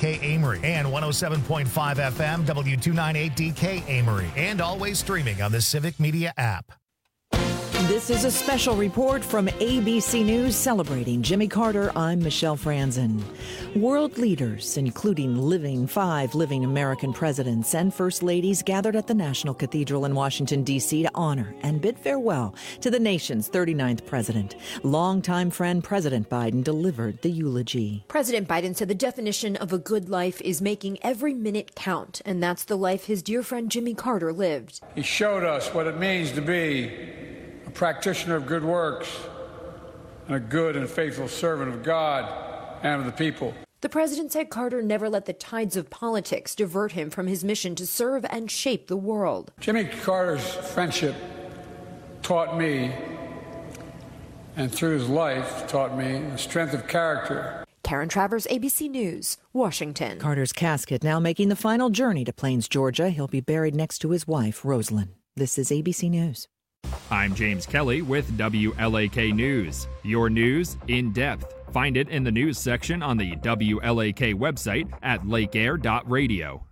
WLAK Amory and 107.5 FM W298DK Amory, and always streaming on the Civic Media app. This is a special report from ABC News celebrating Jimmy Carter. I'm Michelle Franzen. World leaders, including five living American presidents and first ladies, gathered at the National Cathedral in Washington, D.C. to honor and bid farewell to the nation's 39th president. Longtime friend President Biden delivered the eulogy. President Biden said the definition of a good life is making every minute count, and that's the life his dear friend Jimmy Carter lived. He showed us what it means to be a practitioner of good works and a good and faithful servant of God and of the people. The president said Carter never let the tides of politics divert him from his mission to serve and shape the world. Jimmy Carter's friendship taught me, and through his life taught me, the strength of character. Karen Travers, ABC News, Washington. Carter's casket now making the final journey to Plains, Georgia. He'll be buried next to his wife, Rosalind. This is ABC News. I'm James Kelly with WLAK News. Your news in depth. Find it in the news section on the WLAK website at lakeair.radio.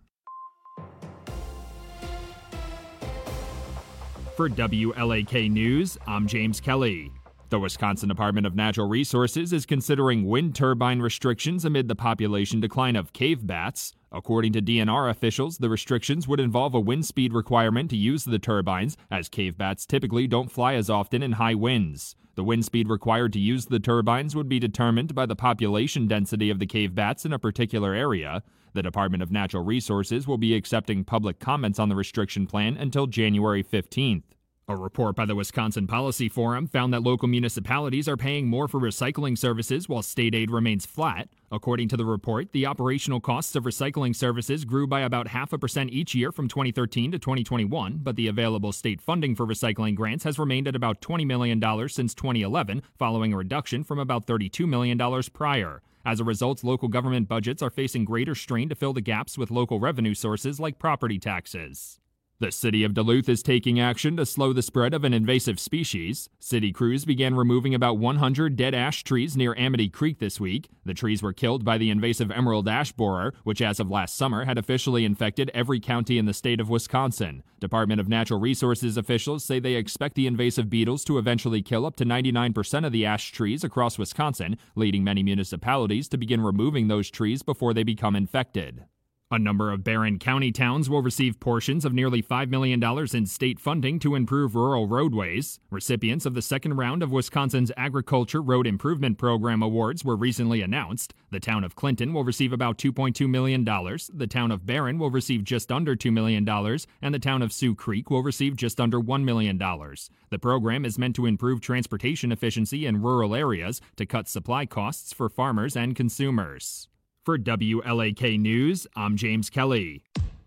For WLAK News, I'm James Kelly. The Wisconsin Department of Natural Resources is considering wind turbine restrictions amid the population decline of cave bats. According to DNR officials, the restrictions would involve a wind speed requirement to use the turbines, as cave bats typically don't fly as often in high winds. The wind speed required to use the turbines would be determined by the population density of the cave bats in a particular area. The Department of Natural Resources will be accepting public comments on the restriction plan until January 15th. A report by the Wisconsin Policy Forum found that local municipalities are paying more for recycling services while state aid remains flat. According to the report, the operational costs of recycling services grew by about 0.5% each year from 2013 to 2021, but the available state funding for recycling grants has remained at about $20 million since 2011, following a reduction from about $32 million prior. As a result, local government budgets are facing greater strain to fill the gaps with local revenue sources like property taxes. The city of Duluth is taking action to slow the spread of an invasive species. City crews began removing about 100 dead ash trees near Amity Creek this week. The trees were killed by the invasive emerald ash borer, which as of last summer had officially infected every county in the state of Wisconsin. Department of Natural Resources officials say they expect the invasive beetles to eventually kill up to 99% of the ash trees across Wisconsin, leading many municipalities to begin removing those trees before they become infected. A number of Barron County towns will receive portions of nearly $5 million in state funding to improve rural roadways. Recipients of the second round of Wisconsin's Agriculture Road Improvement Program awards were recently announced. The town of Clinton will receive about $2.2 million, the town of Barron will receive just under $2 million, and the town of Sioux Creek will receive just under $1 million. The program is meant to improve transportation efficiency in rural areas to cut supply costs for farmers and consumers. For WLAK News, I'm James Kelly.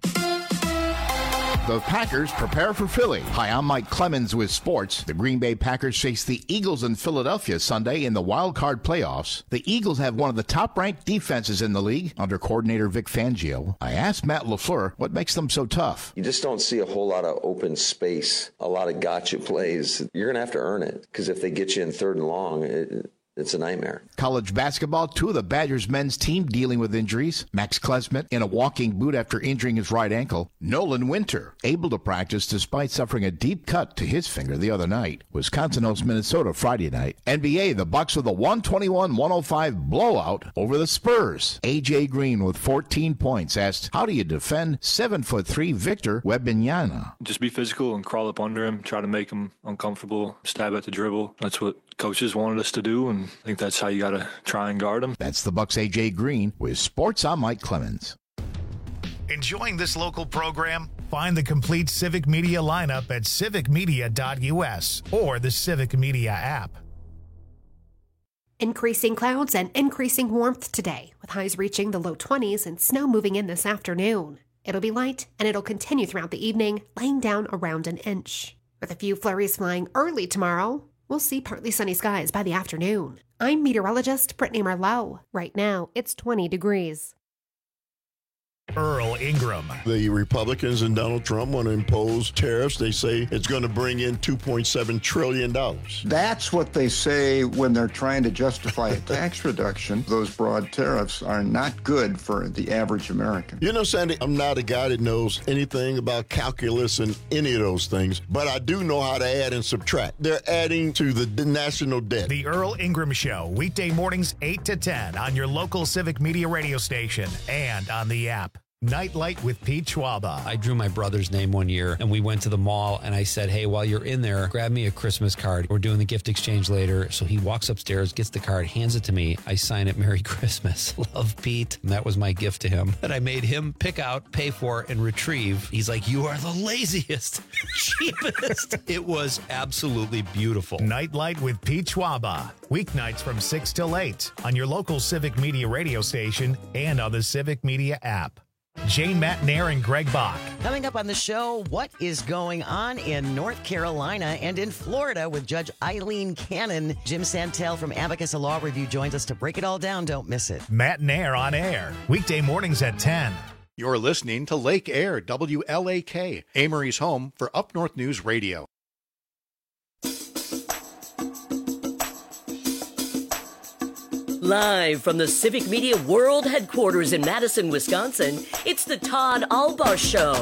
The Packers prepare for Philly. Hi, I'm Mike Clemens with sports. The Green Bay Packers face the Eagles in Philadelphia Sunday in the wild card playoffs. The Eagles have one of the top-ranked defenses in the league under coordinator Vic Fangio. I asked Matt LaFleur what makes them so tough. You just don't see a whole lot of open space, a lot of gotcha plays. You're going to have to earn it, because if they get you in third and long, it's a nightmare. College basketball, two of the Badgers men's team dealing with injuries. Max Klesmet in a walking boot after injuring his right ankle. Nolan Winter able to practice despite suffering a deep cut to his finger the other night. Wisconsin hosts Minnesota Friday night. NBA, the Bucks with a 121-105 blowout over the Spurs. A.J. Green with 14 points asked, how do you defend 7'3" Victor Wembanyama? Just be physical and crawl up under him, try to make him uncomfortable, stab at the dribble. That's what coaches wanted us to do, and I think that's how you got to try and guard him. That's the Bucks' A.J. Green. With sports, I'm Mike Clemens. Enjoying this local program? Find the complete Civic Media lineup at civicmedia.us or the Civic Media app. Increasing clouds and increasing warmth today, with highs reaching the low 20s and snow moving in this afternoon. It'll be light, and it'll continue throughout the evening, laying down around an inch. With a few flurries flying early tomorrow, we'll see partly sunny skies by the afternoon. I'm meteorologist Brittany Merlot. Right now, it's 20 degrees. Earl Ingram. The Republicans and Donald Trump want to impose tariffs. They say it's going to bring in $2.7 trillion. That's what they say when they're trying to justify a tax reduction. Those broad tariffs are not good for the average American. You know, Sandy, I'm not a guy that knows anything about calculus and any of those things, but I do know how to add and subtract. They're adding to the national debt. The Earl Ingram Show, weekday mornings 8 to 10 on your local Civic Media radio station and on the app. Nightlight with Pete Schwaba. I drew my brother's name one year, and we went to the mall, and I said, hey, while you're in there, grab me a Christmas card. We're doing the gift exchange later. So he walks upstairs, gets the card, hands it to me. I sign it, Merry Christmas. Love, Pete. And that was my gift to him that I made him pick out, pay for, and retrieve. He's like, you are the laziest, cheapest. It was absolutely beautiful. Nightlight with Pete Schwaba. Weeknights from 6 till 8 on your local Civic Media radio station and on the Civic Media app. Jane Matnair and Greg Bach. Coming up on the show, what is going on in North Carolina and in Florida with Judge Eileen Cannon? Jim Santel from Abacus Law Review joins us to break it all down. Don't miss it. Matnair on air, weekday mornings at 10. You're listening to Lake Air, WLAK, Amory's home for Up North News Radio. Live from the Civic Media World Headquarters in Madison, Wisconsin, it's the Todd Albaugh Show.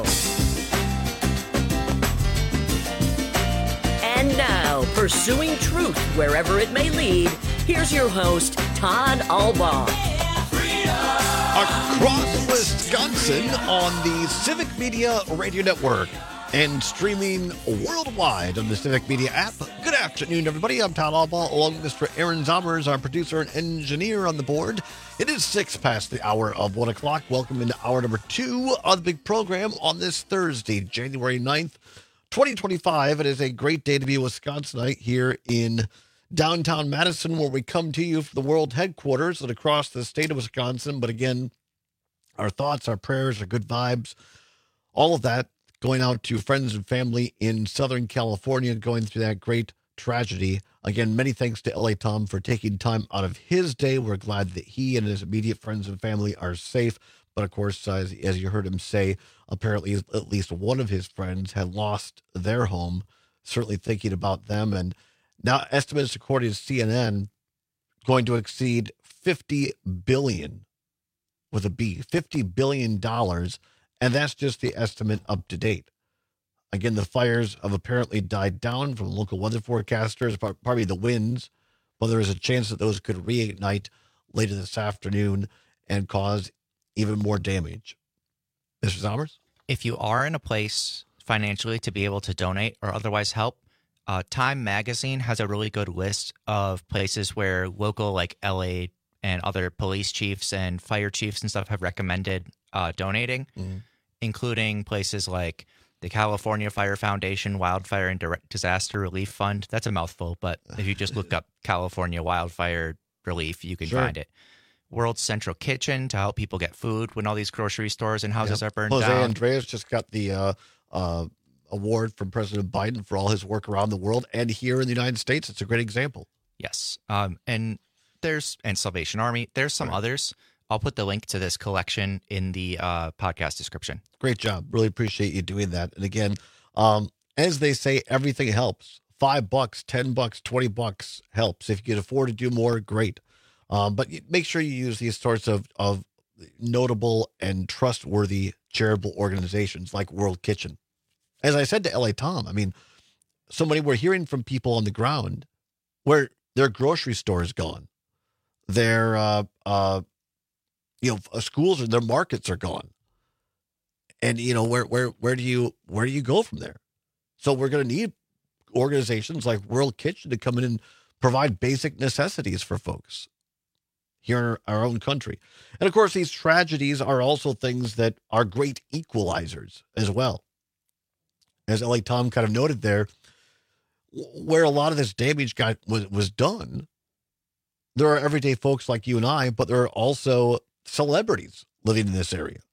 And now, pursuing truth wherever it may lead, here's your host, Todd Albaugh. Across Wisconsin on the Civic Media Radio Network and streaming worldwide on the Civic Media app. Good afternoon, everybody. I'm Todd Albaugh, along with Mr. Aaron Zommers, our producer and engineer on the board. It is 6 past the hour of 1 o'clock. Welcome into hour number 2 of the big program on this Thursday, January 9th, 2025. It is a great day to be a Wisconsinite here in downtown Madison, where we come to you from the world headquarters and across the state of Wisconsin. But again, our thoughts, our prayers, our good vibes, all of that going out to friends and family in Southern California going through that great tragedy. Again, many thanks to L.A. Tom for taking time out of his day. We're glad that he and his immediate friends and family are safe. But, of course, as you heard him say, apparently at least one of his friends had lost their home. Certainly thinking about them. And now estimates, according to CNN, going to exceed $50 billion, with a B, $50 billion. And that's just the estimate up to date. Again, the fires have apparently died down from local weather forecasters, probably the winds, but there is a chance that those could reignite later this afternoon and cause even more damage. Mr. Zommers? If you are in a place financially to be able to donate or otherwise help, Time Magazine has a really good list of places where local, like LA and other police chiefs and fire chiefs and stuff have recommended donating. Mm-hmm. Including places like the California Fire Foundation Wildfire and Disaster Relief Fund. That's a mouthful, but if you just look up California Wildfire Relief, you can find it. World Central Kitchen to help people get food when all these grocery stores and houses are burned down. Jose Andreas just got the award from President Biden for all his work around the world and here in the United States. It's a great example. Yes. And Salvation Army. There's some others. I'll put the link to this collection in the podcast description. Great job. Really appreciate you doing that. And again, as they say, everything helps. $5, $10, $20 helps. If you can afford to do more, great. But make sure you use these sorts of notable and trustworthy charitable organizations like World Kitchen. As I said to L.A. Tom, I mean, so many we're hearing from people on the ground where their grocery store is gone. Their schools and their markets are gone. And, where do you go from there? So we're going to need organizations like World Kitchen to come in and provide basic necessities for folks here in our own country. And of course, these tragedies are also things that are great equalizers as well. As L.A. Tom kind of noted there, where a lot of this damage was done, there are everyday folks like you and I, but there are also celebrities living in this area.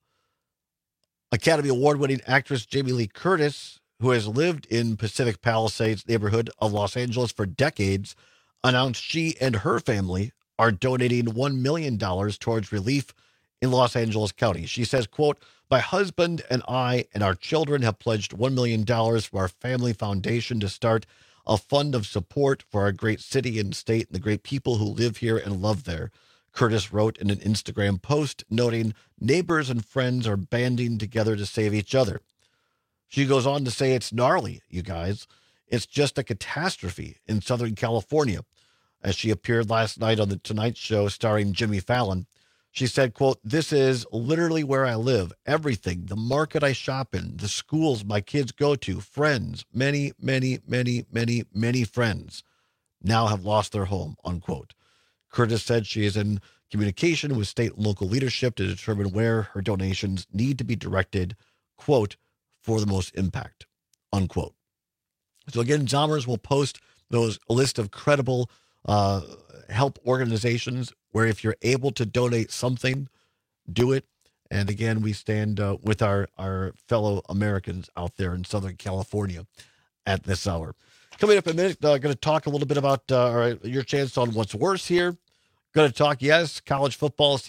Academy Award-winning actress Jamie Lee Curtis, who has lived in Pacific Palisades neighborhood of Los Angeles for decades, announced she and her family are donating $1 million towards relief in Los Angeles County. She says, quote, "My husband and I and our children have pledged $1 million for our family foundation to start a fund of support for our great city and state and the great people who live here and love there," Curtis wrote in an Instagram post, noting neighbors and friends are banding together to save each other. She goes on to say, "It's gnarly, you guys. It's just a catastrophe in Southern California." As she appeared last night on The Tonight Show starring Jimmy Fallon, she said, quote, "This is literally where I live. Everything, the market I shop in, the schools my kids go to, friends, many, many, many, many, many friends now have lost their home," unquote. Curtis said she is in communication with state and local leadership to determine where her donations need to be directed, quote, "for the most impact," unquote. So again, Zommers will post a list of credible help organizations where if you're able to donate something, do it. And again, we stand with our fellow Americans out there in Southern California at this hour. Coming up in a minute, going to talk a little bit about your chance on what's worse here. Going to talk, yes, college football.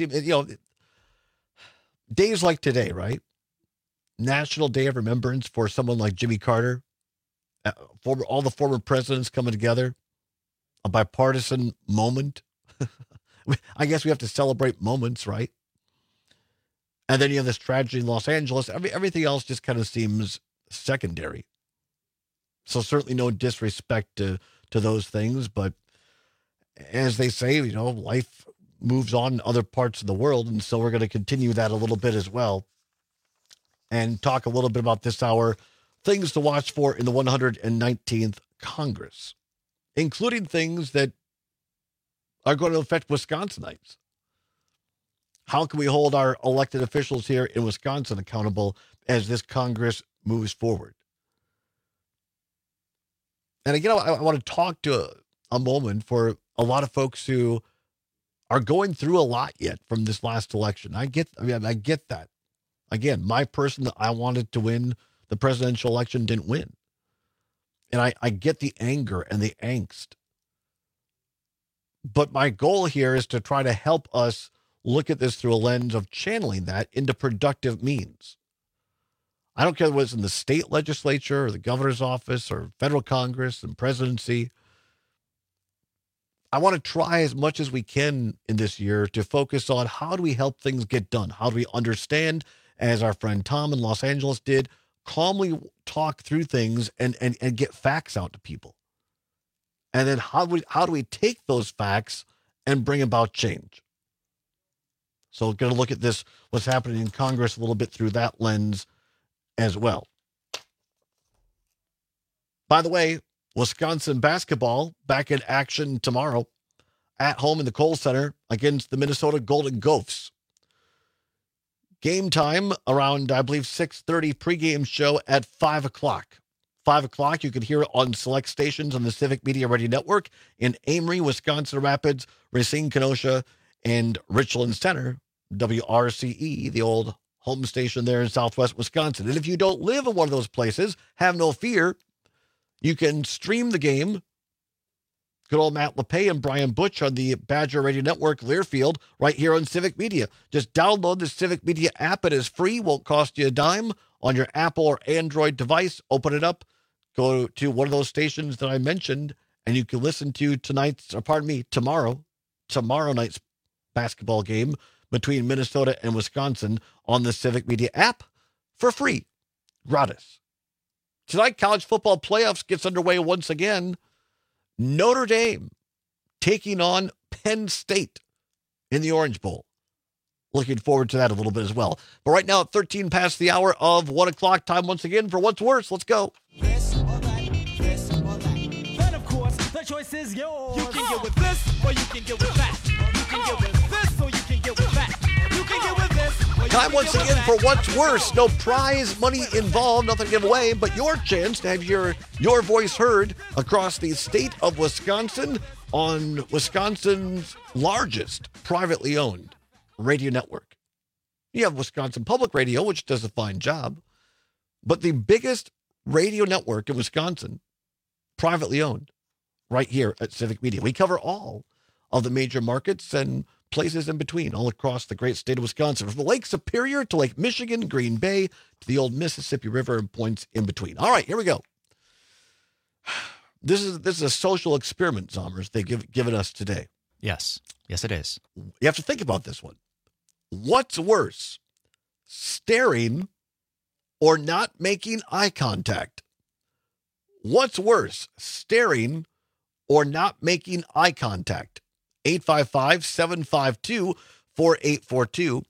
Days like today, right? National Day of Remembrance for someone like Jimmy Carter. All the former presidents coming together. A bipartisan moment. I guess we have to celebrate moments, right? And then you have this tragedy in Los Angeles. Everything else just kind of seems secondary. So certainly no disrespect to those things, but as they say, life moves on in other parts of the world, and so we're going to continue that a little bit as well and talk a little bit about this hour, things to watch for in the 119th Congress, including things that are going to affect Wisconsinites. How can we hold our elected officials here in Wisconsin accountable as this Congress moves forward? And again, I want to talk to a moment for a lot of folks who are going through a lot yet from this last election. I get that. Again, my person that I wanted to win the presidential election didn't win. And I get the anger and the angst. But my goal here is to try to help us look at this through a lens of channeling that into productive means. I don't care whether it's in the state legislature or the governor's office or federal Congress and presidency. I want to try as much as we can in this year to focus on how do we help things get done? How do we understand, as our friend Tom in Los Angeles did, calmly talk through things and get facts out to people? And then how do we take those facts and bring about change? So we're going to look at this, what's happening in Congress a little bit through that lens as well. By the way, Wisconsin basketball back in action tomorrow at home in the Kohl Center against the Minnesota Golden Gophers. Game time around, I believe, 6:30, pregame show at 5 o'clock. 5 o'clock, you can hear it on select stations on the Civic Media Radio Network in Amory, Wisconsin Rapids, Racine, Kenosha, and Richland Center, WRCE, the old home station there in southwest Wisconsin. And if you don't live in one of those places, have no fear. You can stream the game. Good old Matt LePay and Brian Butch on the Badger Radio Network, Learfield, right here on Civic Media. Just download the Civic Media app. It is free, won't cost you a dime on your Apple or Android device. Open it up, go to one of those stations that I mentioned, and you can listen to tomorrow night's basketball game between Minnesota and Wisconsin on the Civic Media app for free, gratis. Tonight, college football playoffs gets underway once again. Notre Dame taking on Penn State in the Orange Bowl. Looking forward to that a little bit as well. But right now, at 13 past the hour of 1 o'clock, time once again for What's Worse. Let's go. This or that. Then, of course, the choice is yours. You can get with this or you can get with that. You can get with this or you can get with that. You can get with this or you Time once again for What's Worse. No prize money involved, nothing to give away, but your chance to have your voice heard across the state of Wisconsin on Wisconsin's largest privately owned radio network. You have Wisconsin Public Radio, which does a fine job, but the biggest radio network in Wisconsin, privately owned, right here at Civic Media. We cover all of the major markets and places in between all across the great state of Wisconsin, from Lake Superior to Lake Michigan, Green Bay, to the old Mississippi River and points in between. All right, here we go. This is a social experiment, Zommers, they've given us today. Yes. Yes, it is. You have to think about this one. What's worse, staring or not making eye contact? What's worse, staring or not making eye contact? 855-752-4842.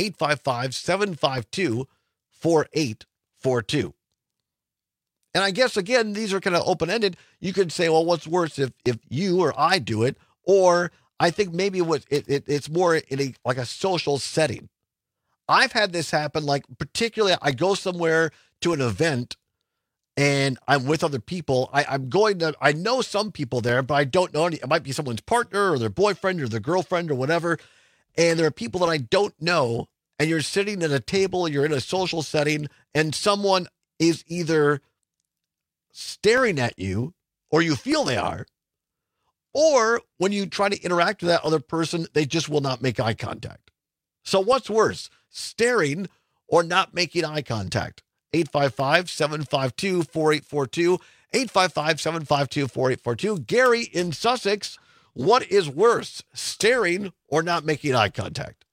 855-752-4842. And I guess, again, these are kind of open-ended. You could say, well, what's worse if you or I do it? Or I think maybe it's more in a social setting. I've had this happen, like particularly I go somewhere to an event and I'm with other people. I know some people there, but I don't know any. It might be someone's partner or their boyfriend or their girlfriend or whatever. And there are people that I don't know. And you're sitting at a table, you're in a social setting, and someone is either staring at you, or you feel they are, or when you try to interact with that other person, they just will not make eye contact. So what's worse, staring or not making eye contact? 855-752-4842, 855-752-4842. Gary in Sussex, what is worse, staring or not making eye contact?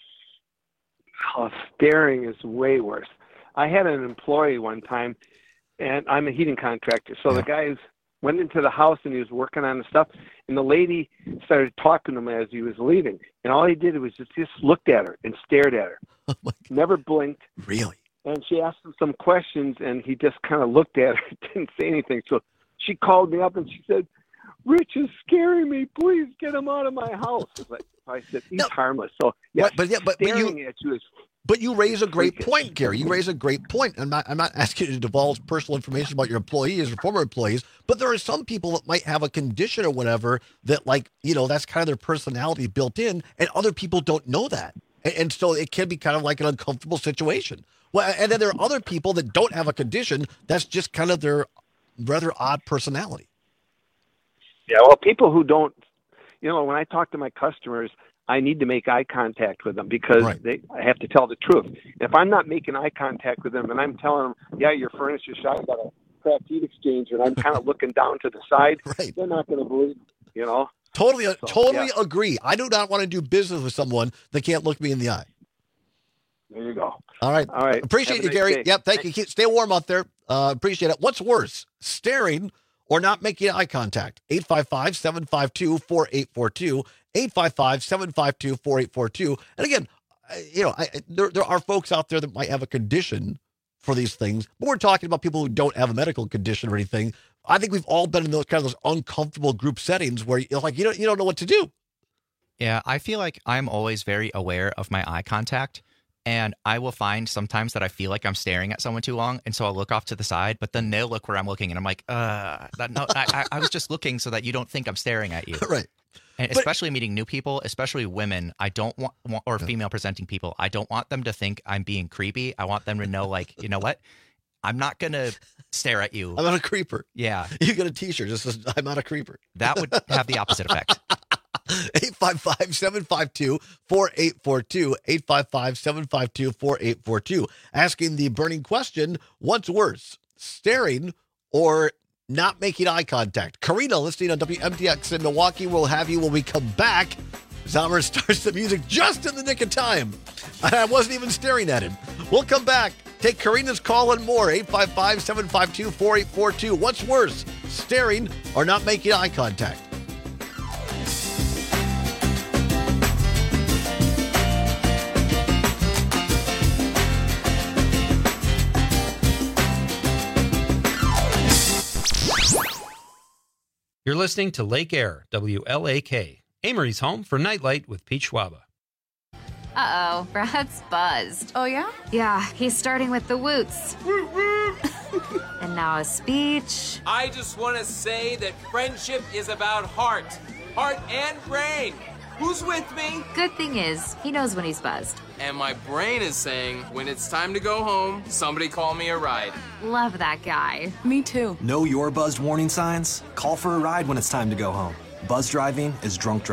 Oh, staring is way worse. I had an employee one time, and I'm a heating contractor. So the guys went into the house and he was working on the stuff, and the lady started talking to him as he was leaving. And all he did was just looked at her and stared at her. Never blinked. Really? And she asked him some questions, and he just kind of looked at her and didn't say anything. So she called me up and she said, "Rich is scaring me. Please get him out of my house." I said, he's harmless. So staring at you is. But you raise a great point, Gary. You raise a great point. I'm not asking you to divulge personal information about your employees or former employees, but there are some people that might have a condition or whatever that, like, that's kind of their personality built in, and other people don't know that. And so it can be kind of like an uncomfortable situation. Well, and then there are other people that don't have a condition. That's just kind of their rather odd personality. Yeah, well, people who don't, when I talk to my customers, I need to make eye contact with them because I have to tell the truth. If I'm not making eye contact with them and I'm telling them, yeah, your furniture shop, I got a cracked heat exchanger, and I'm kind of looking down to the side, they're not going to believe, Totally agree. I do not want to do business with someone that can't look me in the eye. There you go. All right. Appreciate you, Gary. Day. Yep, thank you. Stay warm out there. Appreciate it. What's worse, staring or not making eye contact? 855-752-4842. 855-752-4842. And again, there are folks out there that might have a condition for these things, but we're talking about people who don't have a medical condition or anything. I think we've all been in those uncomfortable group settings where you don't know what to do. Yeah, I feel like I'm always very aware of my eye contact, and I will find sometimes that I feel like I'm staring at someone too long, and so I'll look off to the side, but then they'll look where I'm looking, and I'm like, I was just looking so that you don't think I'm staring at you. Right. And especially meeting new people, especially women, I don't want, or female presenting people, I don't want them to think I'm being creepy. I want them to know, like, you know what? I'm not going to stare at you. I'm not a creeper. Yeah. You get a t-shirt that says, I'm not a creeper. That would have the opposite effect. 855-752-4842. 855-752-4842. Asking the burning question, what's worse, staring or not making eye contact? Karina, listening on WMTX in Milwaukee. We'll have you when we come back. Zommer starts the music just in the nick of time. I wasn't even staring at him. We'll come back. Take Karina's call and more. 855-752-4842. What's worse, staring or not making eye contact? You're listening to Lake Air, WLAK, Amory's home for Nightlight with Pete Schwaba. Uh-oh, Brad's buzzed. Oh, yeah? Yeah, he's starting with the woots. And now a speech. I just want to say that friendship is about heart and brain. Who's with me? Good thing is, he knows when he's buzzed. And my brain is saying, when it's time to go home, somebody call me a ride. Love that guy. Me too. Know your buzzed warning signs? Call for a ride when it's time to go home. Buzz driving is drunk driving.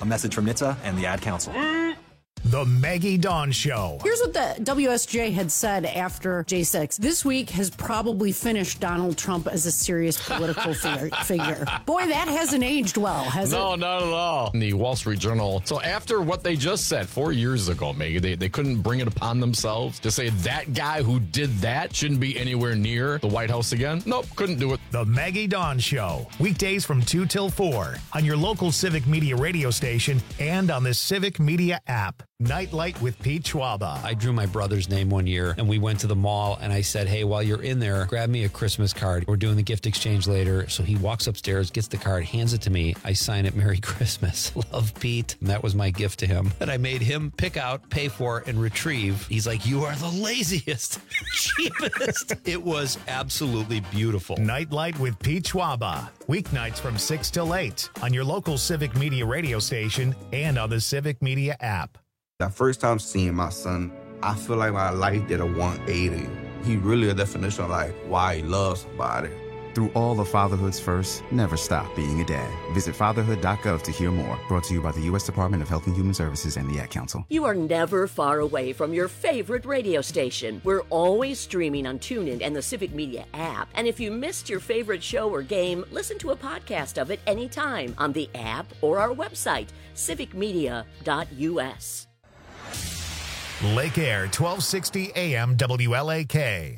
A message from NHTSA and the Ad Council. The Maggie Dawn Show. Here's what the WSJ had said after J6. This week has probably finished Donald Trump as a serious political figure. Boy, that hasn't aged well, has it? No, not at all. In the Wall Street Journal. So after what they just said 4 years ago, Maggie, they couldn't bring it upon themselves to say that guy who did that shouldn't be anywhere near the White House again. Nope, couldn't do it. The Maggie Dawn Show. Weekdays from 2 till 4 on your local Civic Media radio station and on the Civic Media app. Nightlight with Pete Schwaba. I drew my brother's name one year, and we went to the mall, and I said, hey, while you're in there, grab me a Christmas card. We're doing the gift exchange later. So he walks upstairs, gets the card, hands it to me. I sign it, Merry Christmas. Love, Pete. And that was my gift to him that I made him pick out, pay for, and retrieve. He's like, you are the laziest, cheapest. It was absolutely beautiful. Nightlight with Pete Schwaba. Weeknights from 6 till 8 on your local Civic Media radio station and on the Civic Media app. The first time seeing my son, I feel like my life did a 180. He really a definition of like why he loves somebody. Through all of fatherhood's first, never stop being a dad. Visit fatherhood.gov to hear more. Brought to you by the U.S. Department of Health and Human Services and the Ad Council. You are never far away from your favorite radio station. We're always streaming on TuneIn and the Civic Media app. And if you missed your favorite show or game, listen to a podcast of it anytime on the app or our website, civicmedia.us. Lake Air, 1260 AM WLAK.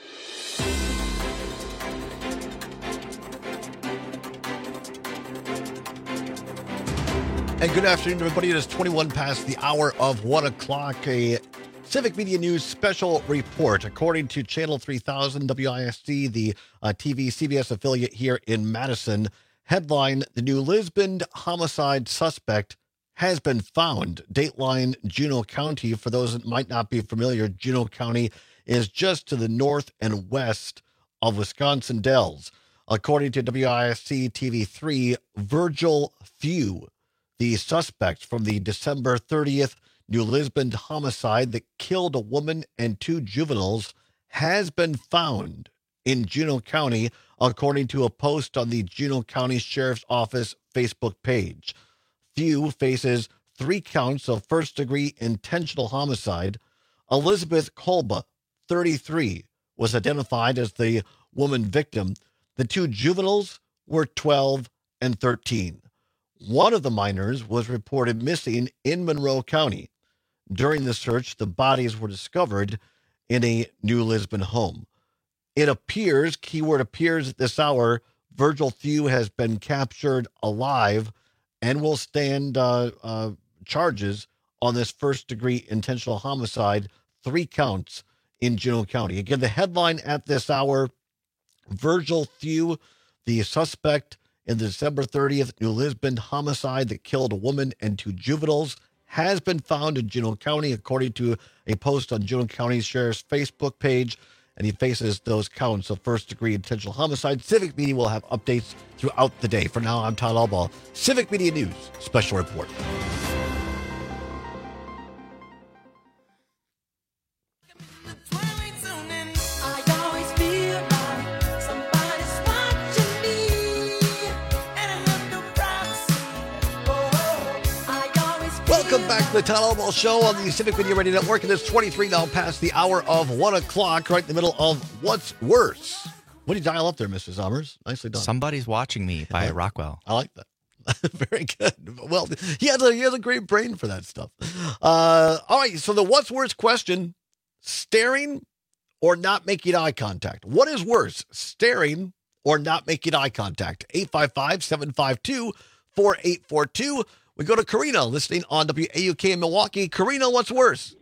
And good afternoon, everybody. It is 21 past the hour of 1 o'clock. A Civic Media News special report. According to Channel 3000 WISC, the TV CBS affiliate here in Madison, headline, the New Lisbon homicide suspect has been found. Dateline, Juneau County. For those that might not be familiar, Juneau County is just to the north and west of Wisconsin Dells. According to WISC TV3, Virgil Few, the suspect from the December 30th New Lisbon homicide that killed a woman and 2 juveniles, has been found in Juneau County, according to a post on the Juneau County Sheriff's Office Facebook page. Few faces 3 counts of first-degree intentional homicide. Elizabeth Kolba, 33, was identified as the woman victim. The 2 juveniles were 12 and 13. One of the minors was reported missing in Monroe County. During the search, the bodies were discovered in a New Lisbon home. It appears, keyword appears at this hour, Virgil Few has been captured alive and will stand charges on this first-degree intentional homicide, 3 counts in Juneau County. Again, the headline at this hour, Virgil Few, the suspect in the December 30th New Lisbon homicide that killed a woman and 2 juveniles, has been found in Juneau County, according to a post on Juneau County Sheriff's Facebook page, and he faces those counts of first-degree intentional homicide. Civic Media will have updates throughout the day. For now, I'm Todd Albaugh, Civic Media News Special Report. Welcome back to the Todd Albaugh Show on the Civic Media Radio Network. It is 23 now past the hour of 1 o'clock, right in the middle of What's Worse. What do you dial up there, Mr. Zommers? Nicely done. Somebody's Watching Me by Rockwell. I like that. Very good. Well, he has a great brain for that stuff. All right, so the What's Worse question, staring or not making eye contact? What is worse, staring or not making eye contact? 855-752-4842. We go to Karina, listening on WAUK in Milwaukee. Karina, what's worse?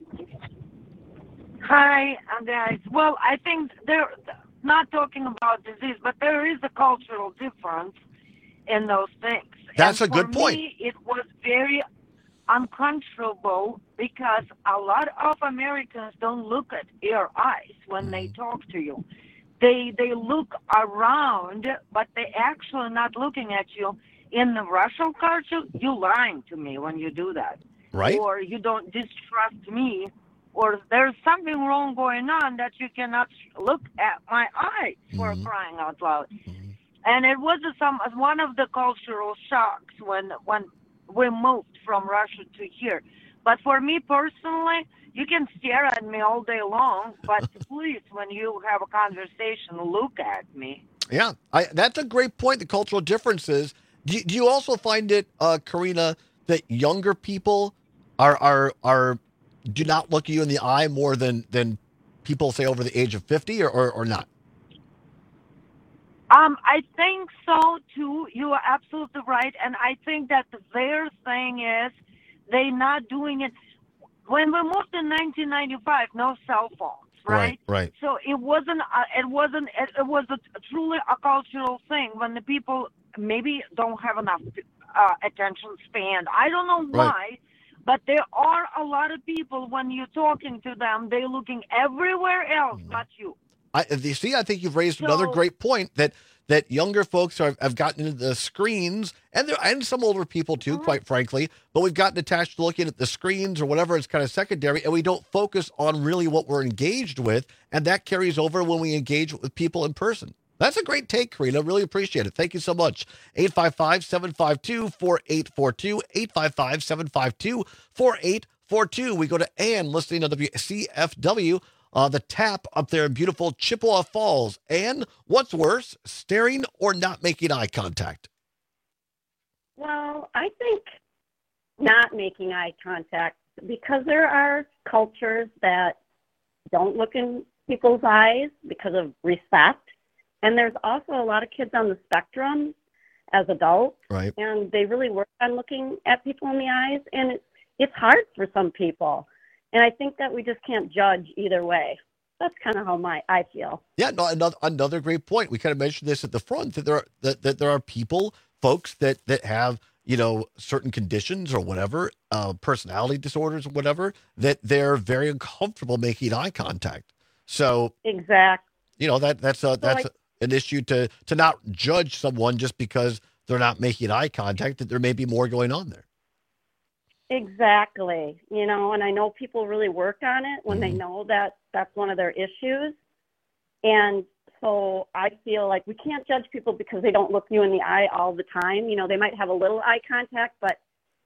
Hi, guys. Well, I think they're not talking about disease, but there is a cultural difference in those things. That's and a good point. For me, it was very uncomfortable because a lot of Americans don't look at your eyes when they talk to you. They look around, but they actually not looking at you. In the Russian culture, you're lying to me when you do that. Right. Or you don't distrust me, or there's something wrong going on that you cannot look at my eyes for crying out loud. And it was one of the cultural shocks when we moved from Russia to here. But for me personally, you can stare at me all day long, but please, when you have a conversation, look at me. Yeah, that's a great point, the cultural differences. Do you also find it, Karina, that younger people are do not look you in the eye more than people, say, over the age of 50 or not? I think so, too. You are absolutely right. And I think that their thing is they're not doing it. When we moved in 1995, no cell phones, right? Right. So it was truly a cultural thing when the people maybe don't have enough attention span. I don't know why, but there are a lot of people, when you're talking to them, they're looking everywhere else but you. I think you've raised another great point that younger folks have gotten into the screens, and some older people too, quite frankly, but we've gotten attached to looking at the screens or whatever is kind of secondary, and we don't focus on really what we're engaged with, and that carries over when we engage with people in person. That's a great take, Karina. Really appreciate it. Thank you so much. 855-752-4842, 855-752-4842. We go to Ann, listening to WCFW. The Tap up there in beautiful Chippewa Falls. And what's worse, staring or not making eye contact? Well, I think not making eye contact, because there are cultures that don't look in people's eyes because of respect. And there's also a lot of kids on the spectrum as adults. Right. And they really work on looking at people in the eyes. And it's hard for some people. And I think that we just can't judge either way. That's kind of how I feel. Yeah, no, another great point. We kind of mentioned this at the front, that there are people, folks that have, certain conditions or whatever, personality disorders or whatever, that they're very uncomfortable making eye contact. So exactly, that's an issue to not judge someone just because they're not making eye contact, that there may be more going on there. Exactly. And I know people really work on it when they know that that's one of their issues. And so I feel like we can't judge people because they don't look you in the eye all the time. They might have a little eye contact, but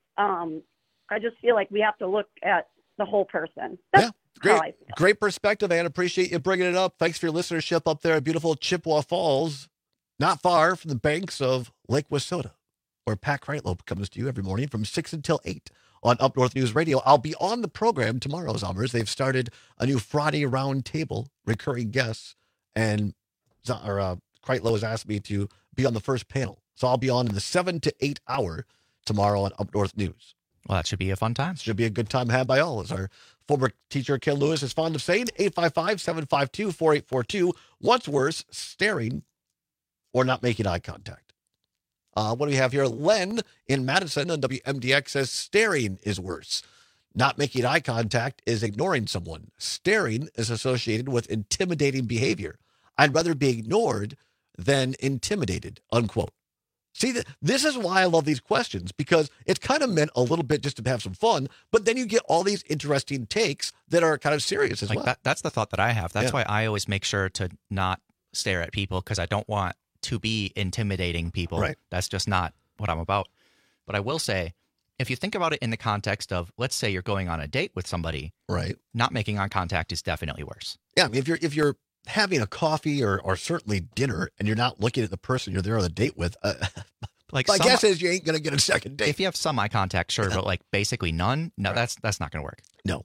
I just feel like we have to look at the whole person. That's how I feel. Great perspective, Ann. Appreciate you bringing it up. Thanks for your listenership up there at beautiful Chippewa Falls, not far from the banks of Lake Wissota, where Pat Kreitlow comes to you every morning from 6 until 8. On Up North News Radio. I'll be on the program tomorrow, Zombers. They've started a new Friday round table, recurring guests, and Kreitlow has asked me to be on the first panel. So I'll be on in the 7 to 8 hour tomorrow on Up North News. Well, that should be a fun time. Should be a good time had by all, as our former teacher Ken Lewis is fond of saying. 855-752-4842. What's worse, staring or not making eye contact? What do we have here? Len in Madison on WMDX says staring is worse. Not making eye contact is ignoring someone. Staring is associated with intimidating behavior. I'd rather be ignored than intimidated, unquote. See, this is why I love these questions, because it's kind of meant a little bit just to have some fun, but then you get all these interesting takes that are kind of serious as well. That's the thought that I have. That's why I always make sure to not stare at people, because I don't want to be intimidating people. Right. That's just not what I'm about. But I will say, if you think about it in the context of, let's say you're going on a date with somebody, right? Not making eye contact is definitely worse. Yeah, I mean, if you're having a coffee or certainly dinner and you're not looking at the person you're there on a date with, my guess is you ain't going to get a second date. If you have some eye contact, sure, but like basically none, no, that's not going to work. No.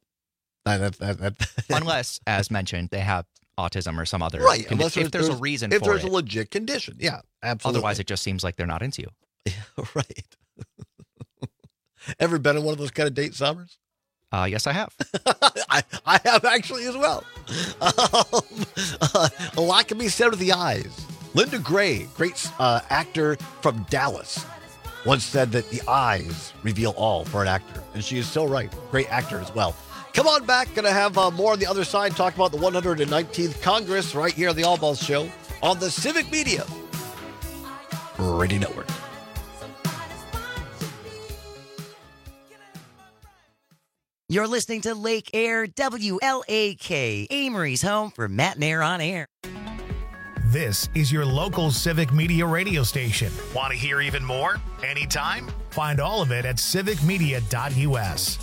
Unless, as mentioned, they have autism or some other condition. If there's a reason if for there's it. a legit condition. Yeah, absolutely. Otherwise, it just seems like they're not into you. Right. Ever been on one of those kind of date, Summers? Yes, I have. I have actually as well. A lot can be said with the eyes. Linda Gray, great actor from Dallas, once said that the eyes reveal all for an actor. And she is so right. Great actor as well. Come on back. Going to have more on the other side. Talk about the 119th Congress right here on the All Balls Show on the Civic Media Radio Network. You're listening to Lake Air WLAK, Amory's home for Matt and Air on Air. This is your local Civic Media radio station. Want to hear even more? Anytime? Find all of it at civicmedia.us.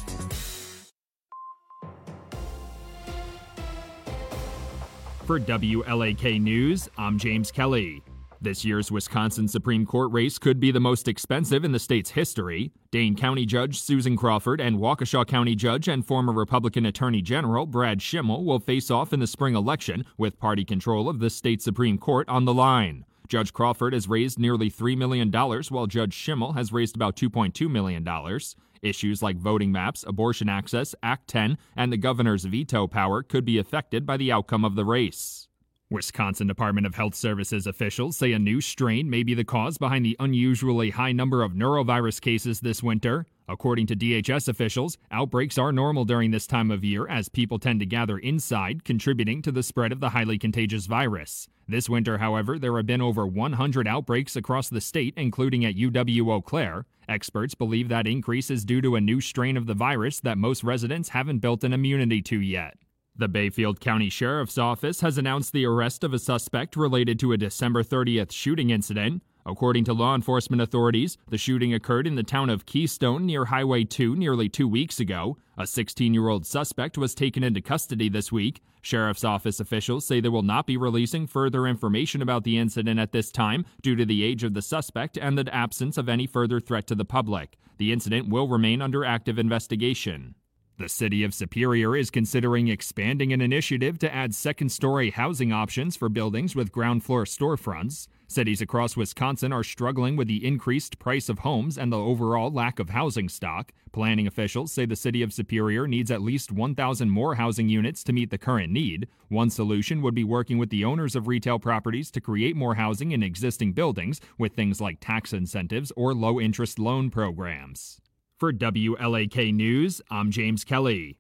For WLAK News, I'm James Kelly. This year's Wisconsin Supreme Court race could be the most expensive in the state's history. Dane County Judge Susan Crawford and Waukesha County Judge and former Republican Attorney General Brad Schimmel will face off in the spring election with party control of the state Supreme Court on the line. Judge Crawford has raised nearly $3 million, while Judge Schimmel has raised about $2.2 million. Issues like voting maps, abortion access, Act 10, and the governor's veto power could be affected by the outcome of the race. Wisconsin Department of Health Services officials say a new strain may be the cause behind the unusually high number of norovirus cases this winter. According to DHS officials, outbreaks are normal during this time of year as people tend to gather inside, contributing to the spread of the highly contagious virus. This winter, however, there have been over 100 outbreaks across the state, including at UW-Eau Claire. Experts believe that increase is due to a new strain of the virus that most residents haven't built an immunity to yet. The Bayfield County Sheriff's Office has announced the arrest of a suspect related to a December 30th shooting incident. According to law enforcement authorities, the shooting occurred in the town of Keystone near Highway 2 nearly 2 weeks ago. A 16-year-old suspect was taken into custody this week. Sheriff's Office officials say they will not be releasing further information about the incident at this time due to the age of the suspect and the absence of any further threat to the public. The incident will remain under active investigation. The city of Superior is considering expanding an initiative to add second-story housing options for buildings with ground-floor storefronts. Cities across Wisconsin are struggling with the increased price of homes and the overall lack of housing stock. Planning officials say the city of Superior needs at least 1,000 more housing units to meet the current need. One solution would be working with the owners of retail properties to create more housing in existing buildings with things like tax incentives or low-interest loan programs. For WLAK News, I'm James Kelly.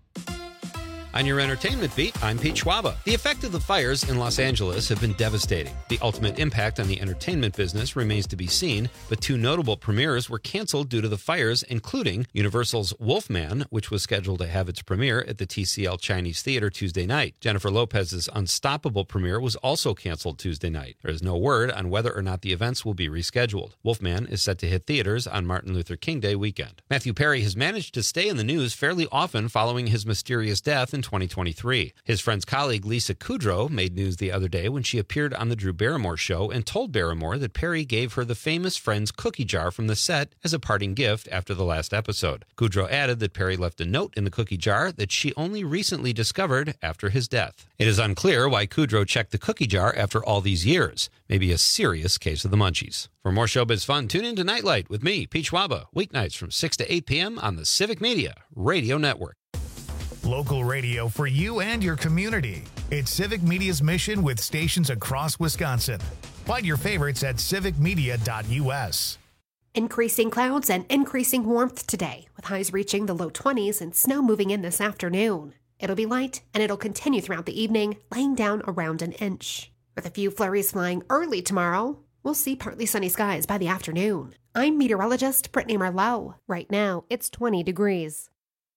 On your entertainment beat, I'm Pete Schwaba. The effect of the fires in Los Angeles have been devastating. The ultimate impact on the entertainment business remains to be seen, but two notable premieres were canceled due to the fires, including Universal's Wolfman, which was scheduled to have its premiere at the TCL Chinese Theater Tuesday night. Jennifer Lopez's Unstoppable premiere was also canceled Tuesday night. There is no word on whether or not the events will be rescheduled. Wolfman is set to hit theaters on Martin Luther King Day weekend. Matthew Perry has managed to stay in the news fairly often following his mysterious death in 2023. His friend's colleague Lisa Kudrow made news the other day when she appeared on the Drew Barrymore show and told Barrymore that Perry gave her the famous Friends cookie jar from the set as a parting gift after the last episode. Kudrow added that Perry left a note in the cookie jar that she only recently discovered after his death. It is unclear why Kudrow checked the cookie jar after all these years. Maybe a serious case of the munchies. For more showbiz fun, tune in to Nightlight with me, Pete Schwaba, weeknights from 6 to 8 p.m. on the Civic Media Radio Network. Local radio for you and your community. It's Civic Media's mission with stations across Wisconsin. Find your favorites at civicmedia.us. Increasing clouds and increasing warmth today, with highs reaching the low 20s and snow moving in this afternoon. It'll be light, and it'll continue throughout the evening, laying down around an inch. With a few flurries flying early tomorrow, we'll see partly sunny skies by the afternoon. I'm meteorologist Brittany Merlot. Right now, it's 20 degrees.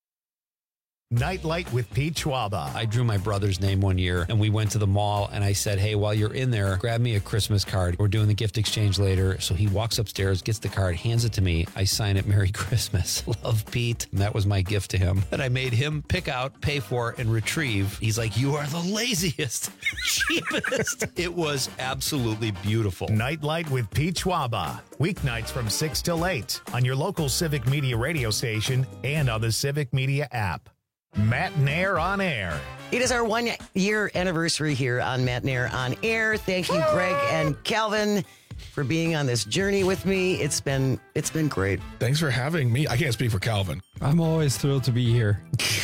Nightlight with Pete Schwaba. I drew my brother's name one year and we went to the mall and I said, hey, while you're in there, grab me a Christmas card. We're doing the gift exchange later. So he walks upstairs, gets the card, hands it to me. I sign it, Merry Christmas. Love, Pete. And that was my gift to him that I made him pick out, pay for, and retrieve. He's like, you are the laziest, cheapest. It was absolutely beautiful. Nightlight with Pete Schwaba. Weeknights from 6 till 8 on your local Civic Media radio station and on the Civic Media app. Matt Nair on Air. It is our 1 year anniversary here on Matt Nair on Air. Thank you, Greg and Calvin, for being on this journey with me. It's been great. Thanks for having me. I can't speak for Calvin. I'm always thrilled to be here.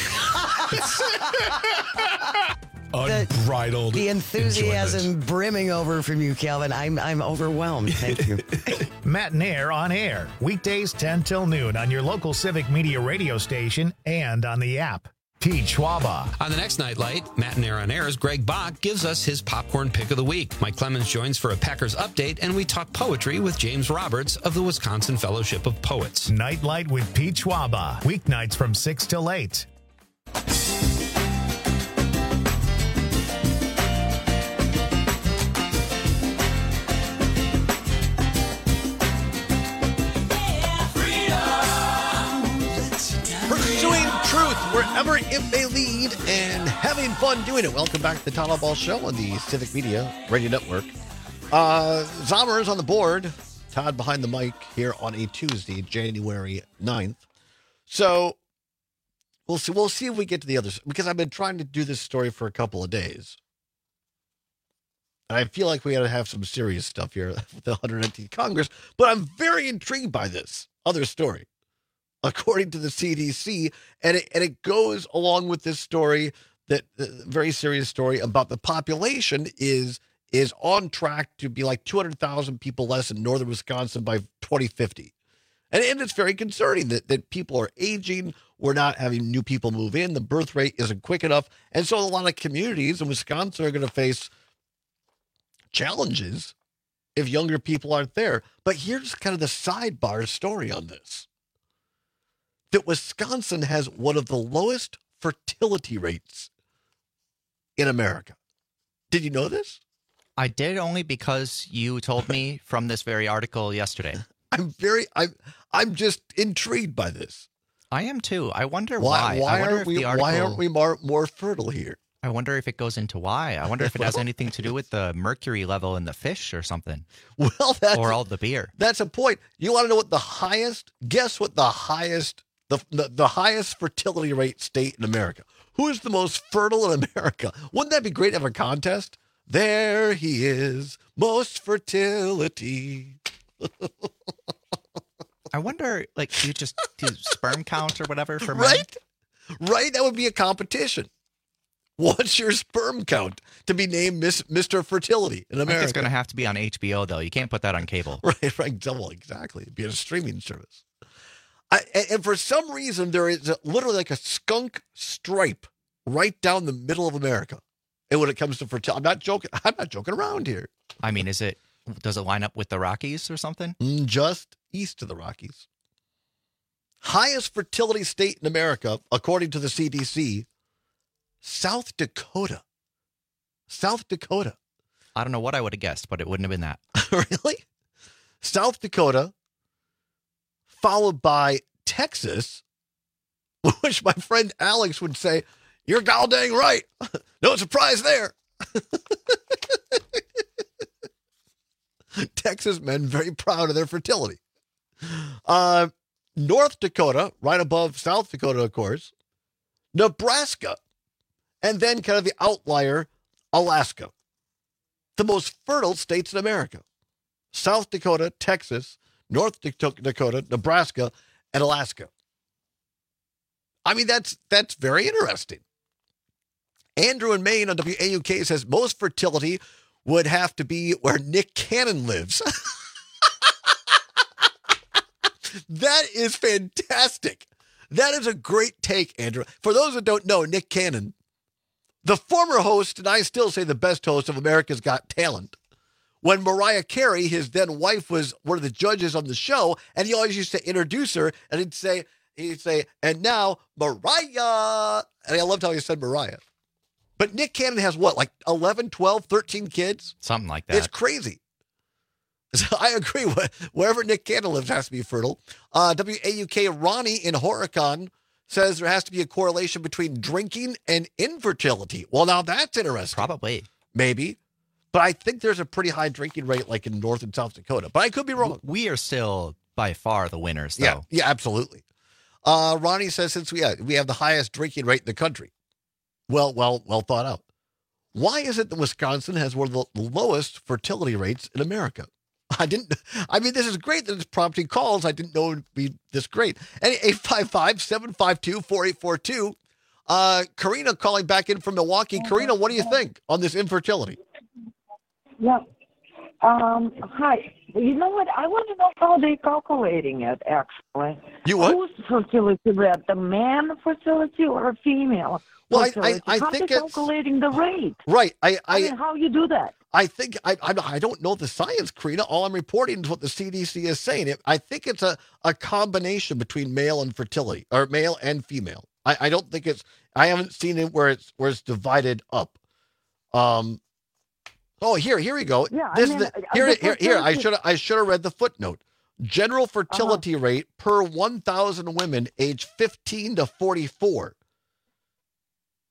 Unbridled. The enthusiasm enjoyment. brimming over from you, Calvin. I'm overwhelmed. Thank you. Matt Nair on Air. Weekdays 10 till noon on your local Civic Media radio station and on the app. Pete Schwaba. On the next Nightlight, Matt Nair on Air's Greg Bach gives us his popcorn pick of the week. Mike Clemens joins for a Packers update, and we talk poetry with James Roberts of the Wisconsin Fellowship of Poets. Nightlight with Pete Schwaba. Weeknights from 6 till 8. Free wherever it may lead and having fun doing it. Welcome back to the Todd Ball Show on the Civic Media Radio Network. Zommers on the board. Todd behind the mic here on a Tuesday, January 9th. So we'll see if we get to the others, because I've been trying to do this story for a couple of days. And I feel like we got to have some serious stuff here with the 119th Congress, but I'm very intrigued by this other story. According to the CDC, and it goes along with this story, that very serious story about the population is on track to be like 200,000 people less in northern Wisconsin by 2050. And it's very concerning that people are aging. We're not having new people move in. The birth rate isn't quick enough. And so a lot of communities in Wisconsin are going to face challenges if younger people aren't there. But here's kind of the sidebar story on this. That Wisconsin has one of the lowest fertility rates in America. Did you know this? I did, only because you told me from this very article yesterday. I'm just intrigued by this. I am too. I wonder why. Why aren't we more fertile here? I wonder if it goes into why. I wonder if it has anything to do with the mercury level in the fish or something. Well, or all the beer. That's a point. You want to know what the highest? Guess what the highest fertility rate state in America? Who is the most fertile in America? Wouldn't that be great to have a contest? There he is, most fertility. I wonder, like, you just do sperm count or whatever for men? Right? That would be a competition. What's your sperm count to be named Mr. Fertility in America? I think it's going to have to be on HBO, though. You can't put that on cable. Right. Double, exactly. It'd be a streaming service. And for some reason, there is literally like a skunk stripe right down the middle of America. And when it comes to fertility, I'm not joking around here. I mean, does it line up with the Rockies or something? Just east of the Rockies. Highest fertility state in America, according to the CDC, South Dakota. South Dakota. I don't know what I would have guessed, but it wouldn't have been that. Really? South Dakota, followed by Texas, which my friend Alex would say, you're gall dang right. No surprise there. Texas men very proud of their fertility. North Dakota, right above South Dakota, of course. Nebraska. And then kind of the outlier, Alaska. The most fertile states in America. South Dakota, Texas, North Dakota, Nebraska, and Alaska. I mean, that's very interesting. Andrew in Maine on WAUK says most fertility would have to be where Nick Cannon lives. That is fantastic. That is a great take, Andrew. For those that don't know, Nick Cannon, the former host, and I still say the best host of America's Got Talent. When Mariah Carey, his then wife, was one of the judges on the show, and he always used to introduce her, and he'd say, and now Mariah. And I loved how he said Mariah. But Nick Cannon has what, like 11, 12, 13 kids? Something like that. It's crazy. So I agree. Wherever Nick Cannon lives has to be fertile. WAUK Ronnie in Horicon says there has to be a correlation between drinking and infertility. Well, now that's interesting. Probably. Maybe. But I think there's a pretty high drinking rate like in North and South Dakota. But I could be wrong. We are still by far the winners, though. Yeah, absolutely. Ronnie says since we have the highest drinking rate in the country. Well thought out. Why is it that Wisconsin has one of the lowest fertility rates in America? This is great that it's prompting calls. I didn't know it would be this great. And 855-752-4842. Karina calling back in from Milwaukee. Karina, what do you think on this infertility? Yeah. Hi. You know what? I want to know how they're calculating it, actually. You what? Whose fertility rate? The man fertility or female? Well, I how think they're it's calculating the rate. Right. I mean, how you do that? I think I don't know the science, Karina. All I'm reporting is what the CDC is saying. I think it's a combination between male and fertility, or male and female. I don't think it's. I haven't seen it where it's divided up. Oh, here we go. Yeah, here. I should have read the footnote. General fertility rate per 1,000 women aged 15 to 44.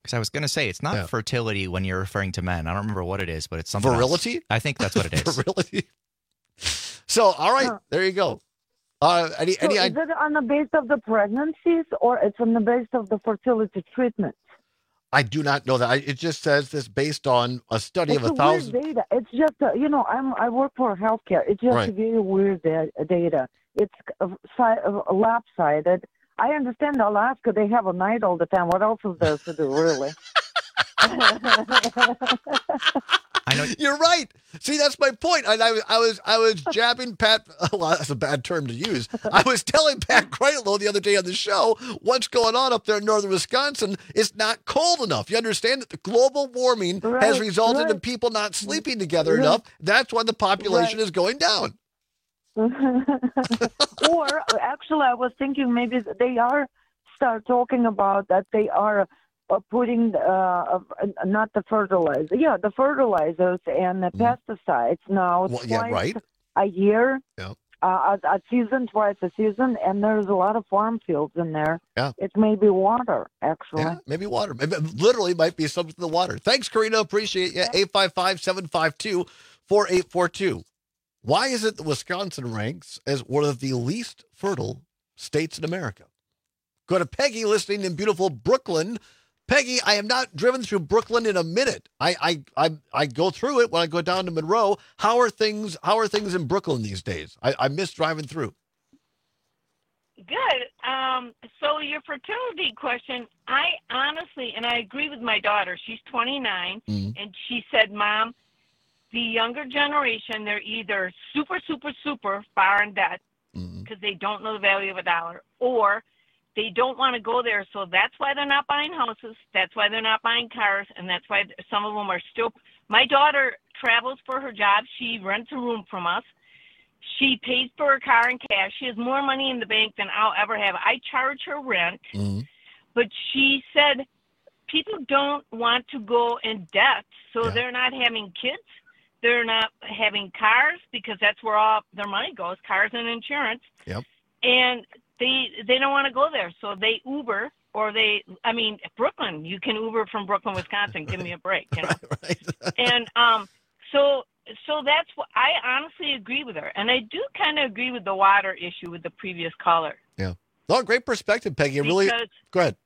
Because I was going to say, it's not fertility when you're referring to men. I don't remember what it is, but it's something Virility? else. I think that's what it is. Virility. So, all right, there you go. Is it on the base of the pregnancies or it's on the base of the fertility treatment? I do not know that. It just says this based on a study of 1,000. Weird data. It's just, I work for healthcare. It's just very weird data. It's lopsided. I understand Alaska, they have a night all the time. What else is there to do, really? I know you're right. See, that's my point. And I was jabbing Pat. Well, that's a bad term to use. I was telling Pat Kreitlow the other day on the show what's going on up there in northern Wisconsin. It's not cold enough. You understand that the global warming has resulted in people not sleeping together enough. That's why the population is going down. Or actually, I was thinking maybe they start talking about that they are putting not the fertilizer, the fertilizers and the pesticides now twice a year, a season, twice a season, and there's a lot of farm fields in there. Yeah, it's maybe water actually. Yeah, maybe water. Maybe, literally, might be something in the water. Thanks, Karina. Appreciate you. 855-752-4842. Why is it that Wisconsin ranks as one of the least fertile states in America? Go to Peggy listening in beautiful Brooklyn. Peggy, I have not driven through Brooklyn in a minute. I go through it when I go down to Monroe. How are things in Brooklyn these days? I miss driving through. Good. So your fertility question, I honestly, and I agree with my daughter, she's 29, and she said, Mom, the younger generation, they're either super, super, super far in debt because they don't know the value of a dollar, or they don't want to go there, so that's why they're not buying houses, that's why they're not buying cars, and that's why some of them are still. My daughter travels for her job. She rents a room from us. She pays for her car in cash. She has more money in the bank than I'll ever have. I charge her rent, but she said people don't want to go in debt, so they're not having kids. They're not having cars because that's where all their money goes, cars and insurance. Yep. And they don't want to go there, so they Uber Brooklyn. You can Uber from Brooklyn, Wisconsin. Give me a break, you know. And so that's what I honestly agree with her, and I do kind of agree with the water issue with the previous caller. Yeah. No, great perspective, Peggy. Go ahead.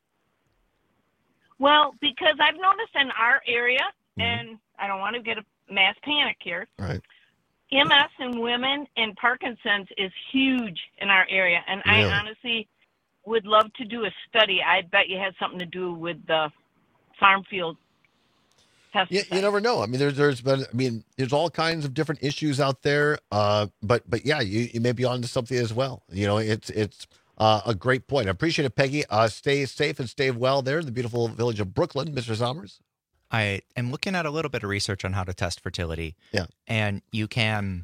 Well, because I've noticed in our area, and I don't want to get a mass panic here. Right. MS in women and Parkinson's is huge in our area, and really? I honestly would love to do a study. I bet you had something to do with the farm field pesticides. Yeah, you never know. I mean, there's all kinds of different issues out there. But yeah, you may be onto something as well. You know, it's a great point. I appreciate it, Peggy. Stay safe and stay well there in the beautiful village of Brooklyn, Mr. Sommers. I am looking at a little bit of research on how to test fertility. Yeah. And you can,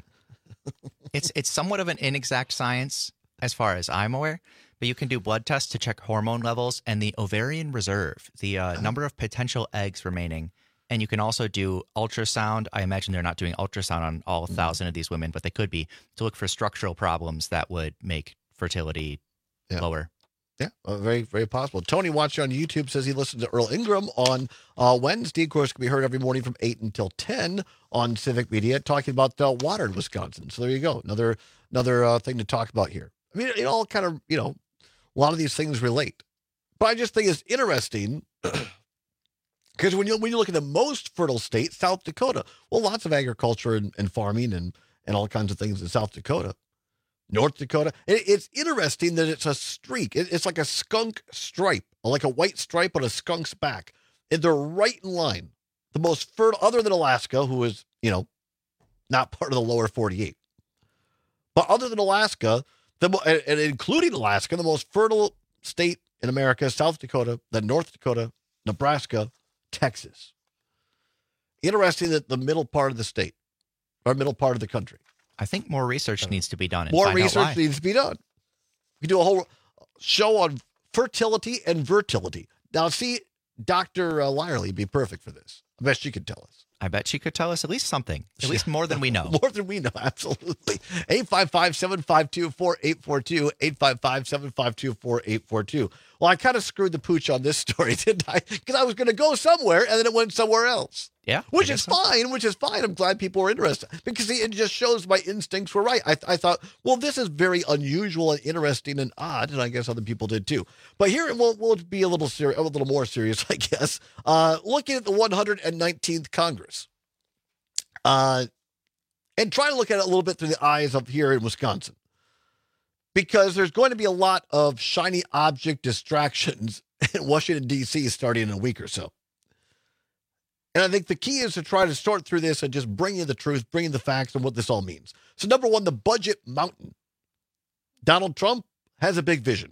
it's somewhat of an inexact science as far as I'm aware, but you can do blood tests to check hormone levels and the ovarian reserve, the number of potential eggs remaining. And you can also do ultrasound. I imagine they're not doing ultrasound on all 1,000 of these women, but they could be, to look for structural problems that would make fertility lower. Yeah, very, very possible. Tony watching on YouTube says he listens to Earl Ingram on Wednesday. Of course, can be heard every morning from 8 until 10 on Civic Media, talking about water in Wisconsin. So there you go. Another thing to talk about here. I mean, it all kind of, a lot of these things relate. But I just think it's interesting because when you look at the most fertile state, South Dakota, well, lots of agriculture and farming and all kinds of things in South Dakota. North Dakota. It's interesting that it's a streak. It's like a skunk stripe, like a white stripe on a skunk's back. And they're right in line. The most fertile, other than Alaska, who is, not part of the lower 48. But other than Alaska, and including Alaska, the most fertile state in America is South Dakota, then North Dakota, Nebraska, Texas. Interesting that the middle part of the state, or middle part of the country. I think more research needs to be done. More research needs to be done. We do a whole show on fertility and vertility. Now, see, Dr. Lyerly would be perfect for this. I bet she could tell us. I bet she could tell us at least something, at least more than we know. More than we know, absolutely. 855-752-4842, 855-752-4842. Well, I kind of screwed the pooch on this story, didn't I? Because I was going to go somewhere, and then it went somewhere else. Yeah. Which is fine. I'm glad people were interested. Because it just shows my instincts were right. I thought, well, this is very unusual and interesting and odd, and I guess other people did too. But here we'll be a little more serious, I guess. Looking at the 119th Congress. And try to look at it a little bit through the eyes of here in Wisconsin. Because there's going to be a lot of shiny object distractions in Washington, D.C. starting in a week or so. And I think the key is to try to sort through this and just bring you the truth, bring you the facts and what this all means. So number one, the budget mountain. Donald Trump has a big vision.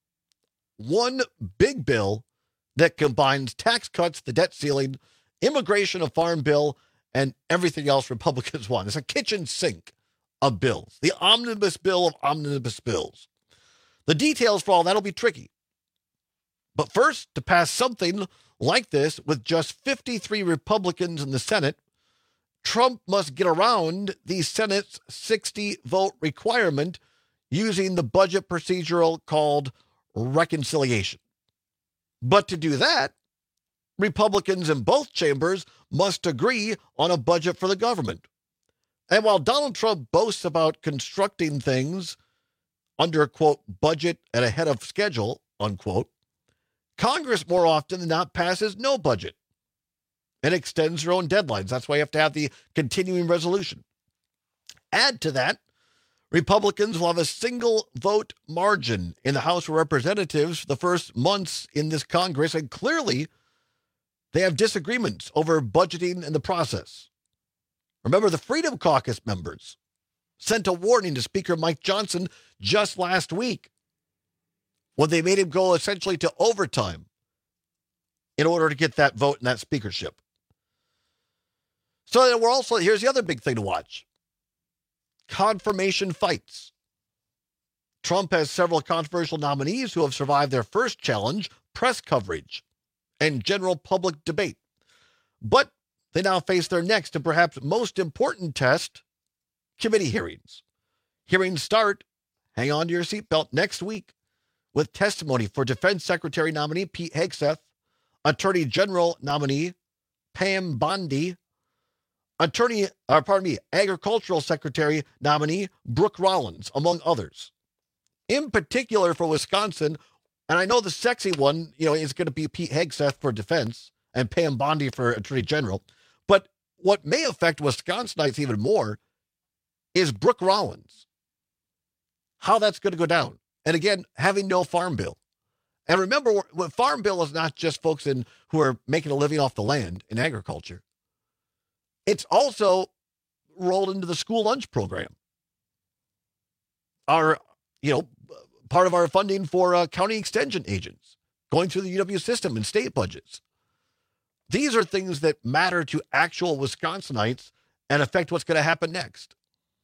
One big bill that combines tax cuts, the debt ceiling, immigration, a farm bill, and everything else Republicans want. It's a kitchen sink of bills. The omnibus bill of omnibus bills. The details for all that will be tricky. But first, to pass something like this with just 53 Republicans in the Senate, Trump must get around the Senate's 60-vote requirement using the budget procedural called reconciliation. But to do that, Republicans in both chambers must agree on a budget for the government. And while Donald Trump boasts about constructing things under, quote, budget and ahead of schedule, unquote, Congress more often than not passes no budget and extends their own deadlines. That's why you have to have the continuing resolution. Add to that, Republicans will have a single vote margin in the House of Representatives for the first months in this Congress, and clearly they have disagreements over budgeting and the process. Remember, the Freedom Caucus members sent a warning to Speaker Mike Johnson just last week when they made him go essentially to overtime in order to get that vote and that speakership. So we're also, here's the other big thing to watch. Confirmation fights. Trump has several controversial nominees who have survived their first challenge, press coverage, and general public debate. But they now face their next and perhaps most important test, committee hearings. Hearings start, hang on to your seatbelt, next week with testimony for Defense Secretary nominee Pete Hegseth, Attorney General nominee Pam Bondi, Agricultural Secretary nominee Brooke Rollins, among others. In particular for Wisconsin, and I know the sexy one, is going to be Pete Hegseth for defense and Pam Bondi for Attorney General. But what may affect Wisconsinites even more is Brooke Rollins. How that's going to go down. And again, having no farm bill. And remember, what farm bill is not just folks who are making a living off the land in agriculture. It's also rolled into the school lunch program. Part of our funding for county extension agents going through the UW system and state budgets. These are things that matter to actual Wisconsinites and affect what's going to happen next.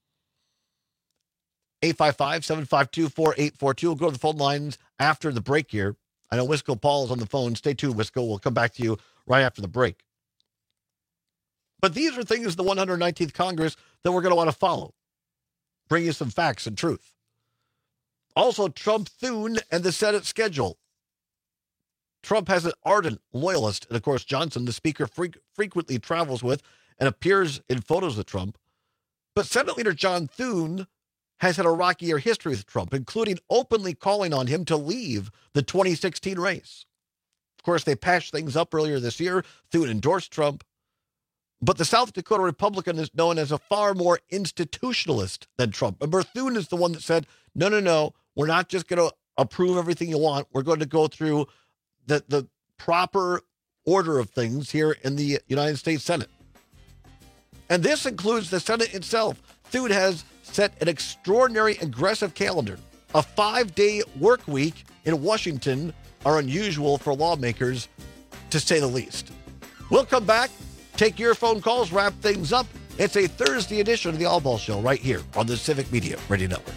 855-752-4842. We'll go to the phone lines after the break here. I know Wisco Paul is on the phone. Stay tuned, Wisco. We'll come back to you right after the break. But these are things the 119th Congress that we're going to want to follow. Bring you some facts and truth. Also, Trump-Thune and the Senate schedule. Trump has an ardent loyalist, and of course, Johnson, the speaker, frequently travels with and appears in photos with Trump. But Senate Leader John Thune has had a rockier history with Trump, including openly calling on him to leave the 2016 race. Of course, they patched things up earlier this year. Thune endorsed Trump. But the South Dakota Republican is known as a far more institutionalist than Trump. Remember, Thune is the one that said, no, we're not just going to approve everything you want. We're going to go through the proper order of things here in the United States Senate. And this includes the Senate itself. Thune has set an extraordinary aggressive calendar. A 5-day work week in Washington are unusual for lawmakers, to say the least. We'll come back, take your phone calls, wrap things up. It's a Thursday edition of the All Ball Show right here on the Civic Media Radio Network.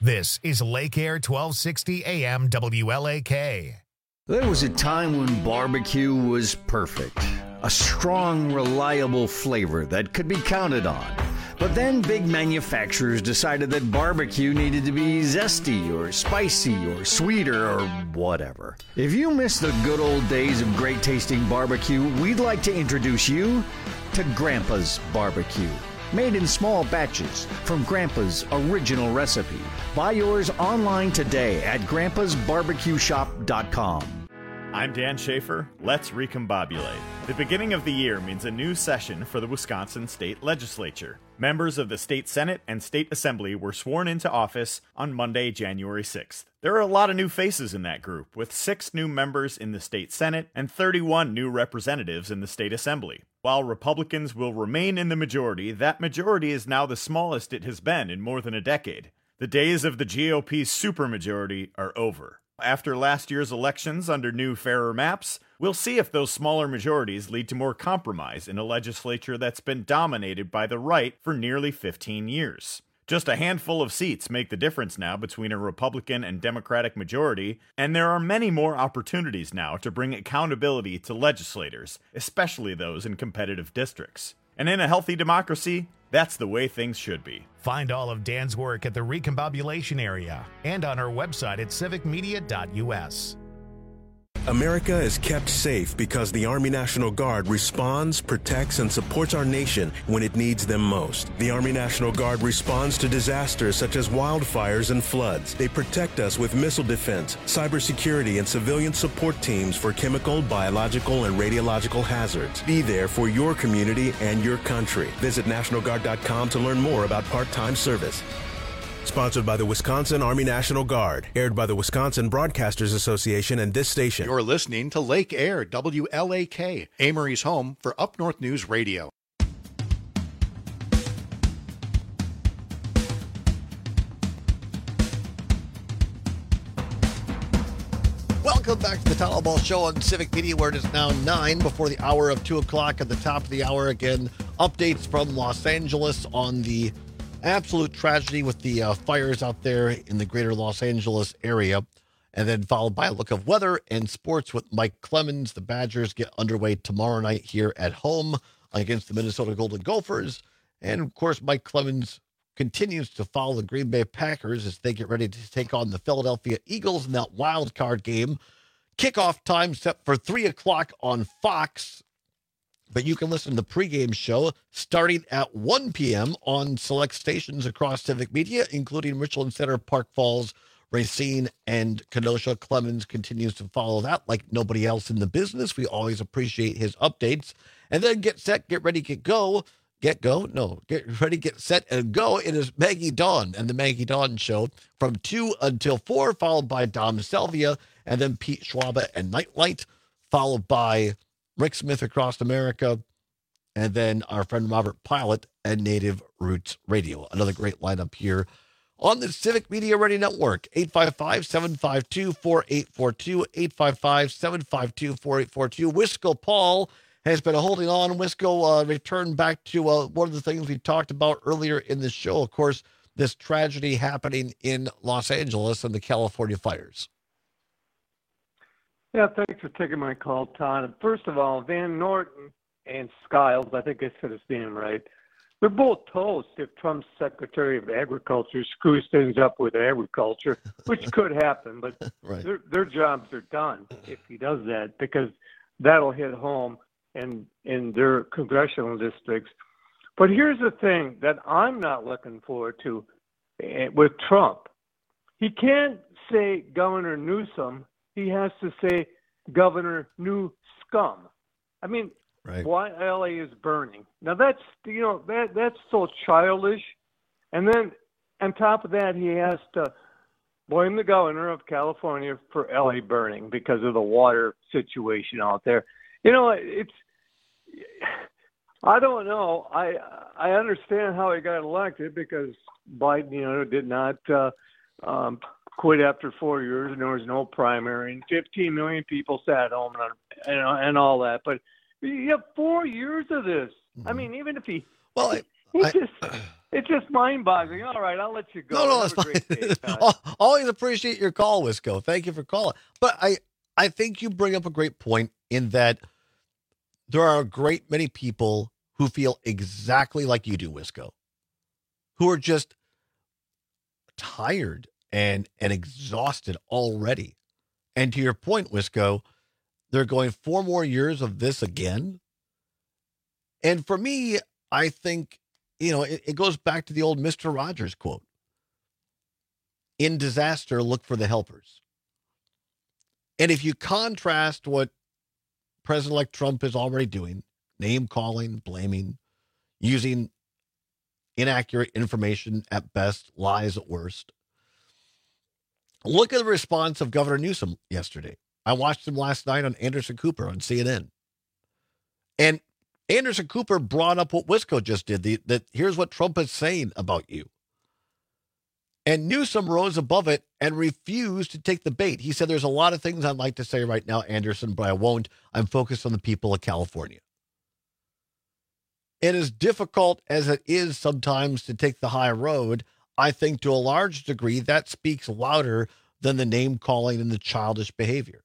This is Lake Air 1260 AM WLAK. There was a time when barbecue was perfect. A strong, reliable flavor that could be counted on. But then big manufacturers decided that barbecue needed to be zesty or spicy or sweeter or whatever. If you miss the good old days of great tasting barbecue, we'd like to introduce you to Grandpa's Barbecue. Made in small batches from Grandpa's original recipe. Buy yours online today at grandpasbarbecueshop.com. I'm Dan Schaefer. Let's recombobulate. The beginning of the year means a new session for the Wisconsin State Legislature. Members of the State Senate and State Assembly were sworn into office on Monday, January 6th. There are a lot of new faces in that group, with 6 new members in the State Senate and 31 new representatives in the State Assembly. While Republicans will remain in the majority, that majority is now the smallest it has been in more than a decade. The days of the GOP's supermajority are over. After last year's elections under new, fairer maps, we'll see if those smaller majorities lead to more compromise in a legislature that's been dominated by the right for nearly 15 years. Just a handful of seats make the difference now between a Republican and Democratic majority, and there are many more opportunities now to bring accountability to legislators, especially those in competitive districts. And in a healthy democracy, that's the way things should be. Find all of Dan's work at the Recombobulation area and on our website at civicmedia.us. America is kept safe because the Army National Guard responds, protects, and supports our nation when it needs them most. The Army National Guard responds to disasters such as wildfires and floods. They protect us with missile defense, cybersecurity, and civilian support teams for chemical, biological, and radiological hazards. Be there for your community and your country. Visit NationalGuard.com to learn more about part-time service. Sponsored by the Wisconsin Army National Guard. Aired by the Wisconsin Broadcasters Association and this station. You're listening to Lake Air, WLAK, Amory's home for Up North News Radio. Welcome back to the Town Hall Ball Show on Civic Media, where it is now 9 before the hour of 2 o'clock. At the top of the hour, again, updates from Los Angeles on the absolute tragedy with the fires out there in the greater Los Angeles area, and then followed by a look of weather and sports with Mike Clemens. The Badgers get underway tomorrow night here at home against the Minnesota Golden Gophers. And, of course, Mike Clemens continues to follow the Green Bay Packers as they get ready to take on the Philadelphia Eagles in that wild card game. Kickoff time set for 3 o'clock on Fox. But you can listen to the pregame show starting at 1 p.m. on select stations across Civic Media, including Richland Center, Park Falls, Racine, and Kenosha. Clemens continues to follow that like nobody else in the business. We always appreciate his updates. And then get set, get ready, get go. Get ready, get set, and go. It is Maggie Dawn and the Maggie Dawn Show from 2 until 4, followed by Dom Selvia, and then Pete Schwaba and Nightlight, followed by Rick Smith Across America, and then our friend Robert Pilot and Native Roots Radio. Another great lineup here on the Civic Media Radio Network. 855-752-4842, 855-752-4842. Wisco Paul has been holding on. Wisco returned back to one of the things we talked about earlier in the show. Of course, this tragedy happening in Los Angeles and the California fires. Yeah, thanks for taking my call, Todd. First of all, Van Norton and Skiles, I think I said his name right, they're both toast if Trump's Secretary of Agriculture screws things up with agriculture, which could happen, but right. their jobs are done if he does that, because that'll hit home in their congressional districts. But here's the thing that I'm not looking forward to with Trump. He can't say Governor Newsom. He has to say Governor New Scum. I mean, right. Why LA is burning. Now that's so childish. And then on top of that, he has to blame the governor of California for LA burning because of the water situation out there. You know, I don't know. I understand how he got elected because Biden, did not quit after 4 years, and there was no primary, and 15 million people sat home and all that. But you have 4 years of this. I mean, even if he, It's just mind-boggling. All right, I'll let you go. No, Have that's a great day, fine. Todd. Always appreciate your call, Wisco. Thank you for calling. But I think you bring up a great point in that there are a great many people who feel exactly like you do, Wisco, who are just tired and exhausted already. And to your point, Wisco, they're going 4 more years of this again. And for me, I think, it goes back to the old Mr. Rogers quote. In disaster, look for the helpers. And if you contrast what President-elect Trump is already doing, name-calling, blaming, using inaccurate information at best, lies at worst. Look at the response of Governor Newsom yesterday. I watched him last night on Anderson Cooper on CNN. And Anderson Cooper brought up what Wisco just did, that here's what Trump is saying about you. And Newsom rose above it and refused to take the bait. He said, there's a lot of things I'd like to say right now, Anderson, but I won't. I'm focused on the people of California. And as difficult as it is sometimes to take the high road, I think to a large degree that speaks louder than the name calling and the childish behavior.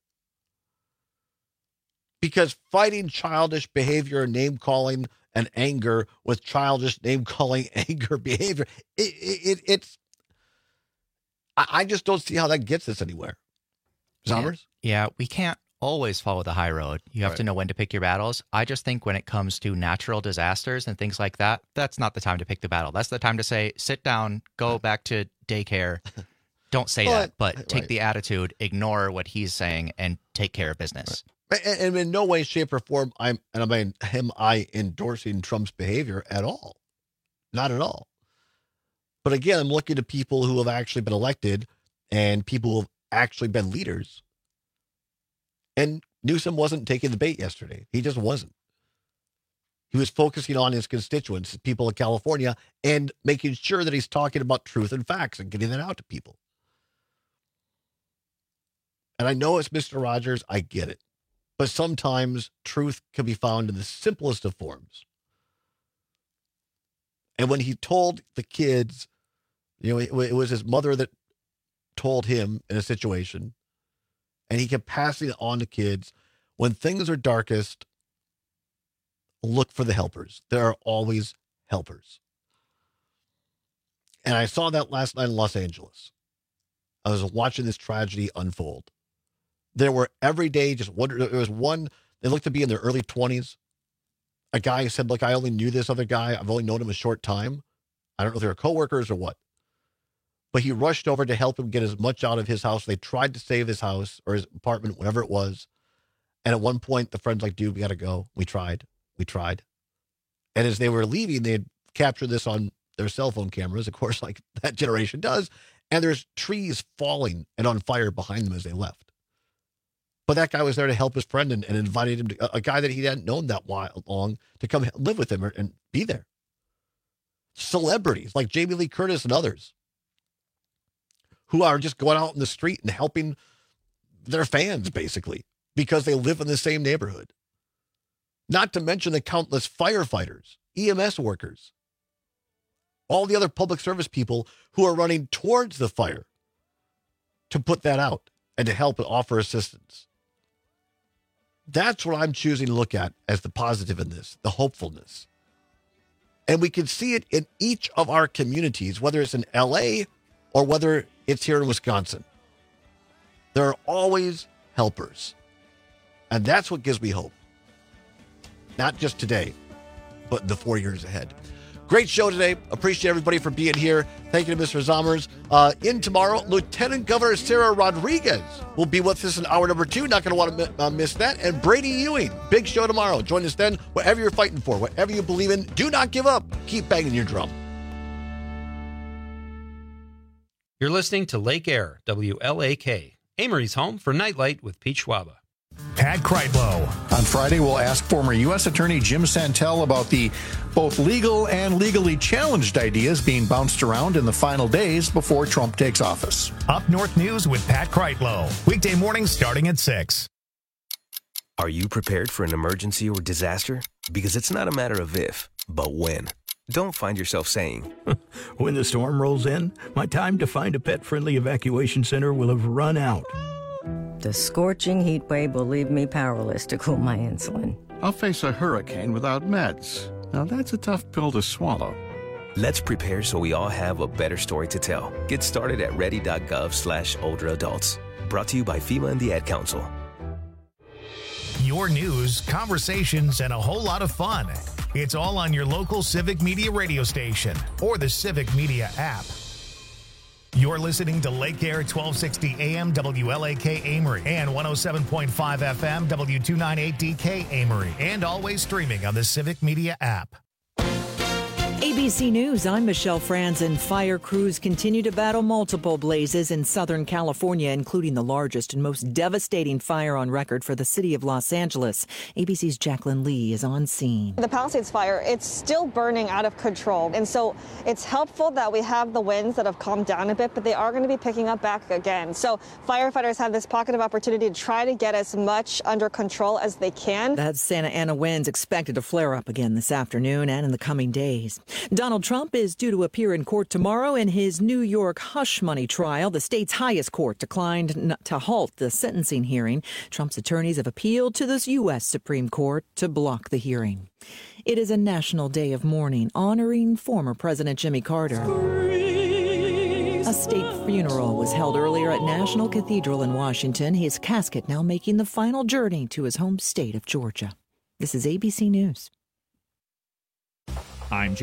Because fighting childish behavior and name calling and anger with childish name calling, anger, behavior, it's. I just don't see how that gets us anywhere. Zommers? Yeah, we can't always follow the high road. You have to know when to pick your battles. I just think when it comes to natural disasters and things like that, that's not the time to pick the battle. That's the time to say, sit down, go back to daycare. Don't say that, but take the attitude, ignore what he's saying, and take care of business. Right. And in no way, shape, or form, am I endorsing Trump's behavior at all. Not at all. But again, I'm looking at people who have actually been elected and people who have actually been leaders. And Newsom wasn't taking the bait yesterday. He just wasn't. He was focusing on his constituents, people of California, and making sure that he's talking about truth and facts and getting that out to people. And I know it's Mr. Rogers. I get it. But sometimes truth can be found in the simplest of forms. And when he told the kids, it was his mother that told him in a situation, and he kept passing it on to kids. When things are darkest, look for the helpers. There are always helpers. And I saw that last night in Los Angeles. I was watching this tragedy unfold. There were every day there was one, they looked to be in their early 20s. A guy who said, look, I only knew this other guy. I've only known him a short time. I don't know if they were coworkers or what. But he rushed over to help him get as much out of his house. They tried to save his house or his apartment, whatever it was. And at one point, the friend's like, dude, we got to go. We tried. And as they were leaving, they had captured this on their cell phone cameras, of course, like that generation does. And there's trees falling and on fire behind them as they left. But that guy was there to help his friend and invited him to, a guy that he hadn't known that long, to come live with him and be there. Celebrities like Jamie Lee Curtis and others who are just going out in the street and helping their fans, basically, because they live in the same neighborhood. Not to mention the countless firefighters, EMS workers, all the other public service people who are running towards the fire to put that out and to help and offer assistance. That's what I'm choosing to look at as the positive in this, the hopefulness. And we can see it in each of our communities, whether it's in LA or whether it's here in Wisconsin. There are always helpers. And that's what gives me hope. Not just today, but the 4 years ahead. Great show today. Appreciate everybody for being here. Thank you to Mr. Zommers. In tomorrow, Lieutenant Governor Sarah Rodriguez will be with us in hour number 2. Not going to want to miss that. And Brady Ewing. Big show tomorrow. Join us then. Whatever you're fighting for, whatever you believe in, do not give up. Keep banging your drum. You're listening to Lake Air, WLAK, Amory's home for Nightlight with Pete Schwaba. Pat Kreitlow. On Friday, we'll ask former U.S. Attorney Jim Santel about the both legal and legally challenged ideas being bounced around in the final days before Trump takes office. Up North News with Pat Kreitlow. Weekday mornings starting at 6. Are you prepared for an emergency or disaster? Because it's not a matter of if, but when. Don't find yourself saying, when the storm rolls in, my time to find a pet-friendly evacuation center will have run out. The scorching heat wave will leave me powerless to cool my insulin. I'll face a hurricane without meds. Now that's a tough pill to swallow. let's prepare so we all have a better story to tell. Get started at ready.gov/older adults. Brought to you by FEMA and the Ad Council. Your news, conversations, and a whole lot of fun. It's all on your local Civic Media radio station or the Civic Media app. You're listening to Lake Air 1260 AM WLAK Amory and 107.5 FM W298DK Amory, and always streaming on the Civic Media app. ABC News, I'm Michelle Franzen. Fire crews continue to battle multiple blazes in Southern California, including the largest and most devastating fire on record for the city of Los Angeles. ABC's Jacqueline Lee is on scene. The Palisades fire, it's still burning out of control. And so it's helpful that we have the winds that have calmed down a bit, but they are going to be picking up back again. So firefighters have this pocket of opportunity to try to get as much under control as they can. That Santa Ana winds expected to flare up again this afternoon and in the coming days. Donald Trump is due to appear in court tomorrow in his New York hush money trial. The state's highest court declined to halt the sentencing hearing. Trump's attorneys have appealed to the U.S. Supreme Court to block the hearing. It is a national day of mourning, honoring former President Jimmy Carter. A state funeral was held earlier at National Cathedral in Washington, his casket now making the final journey to his home state of Georgia. This is ABC News. I'm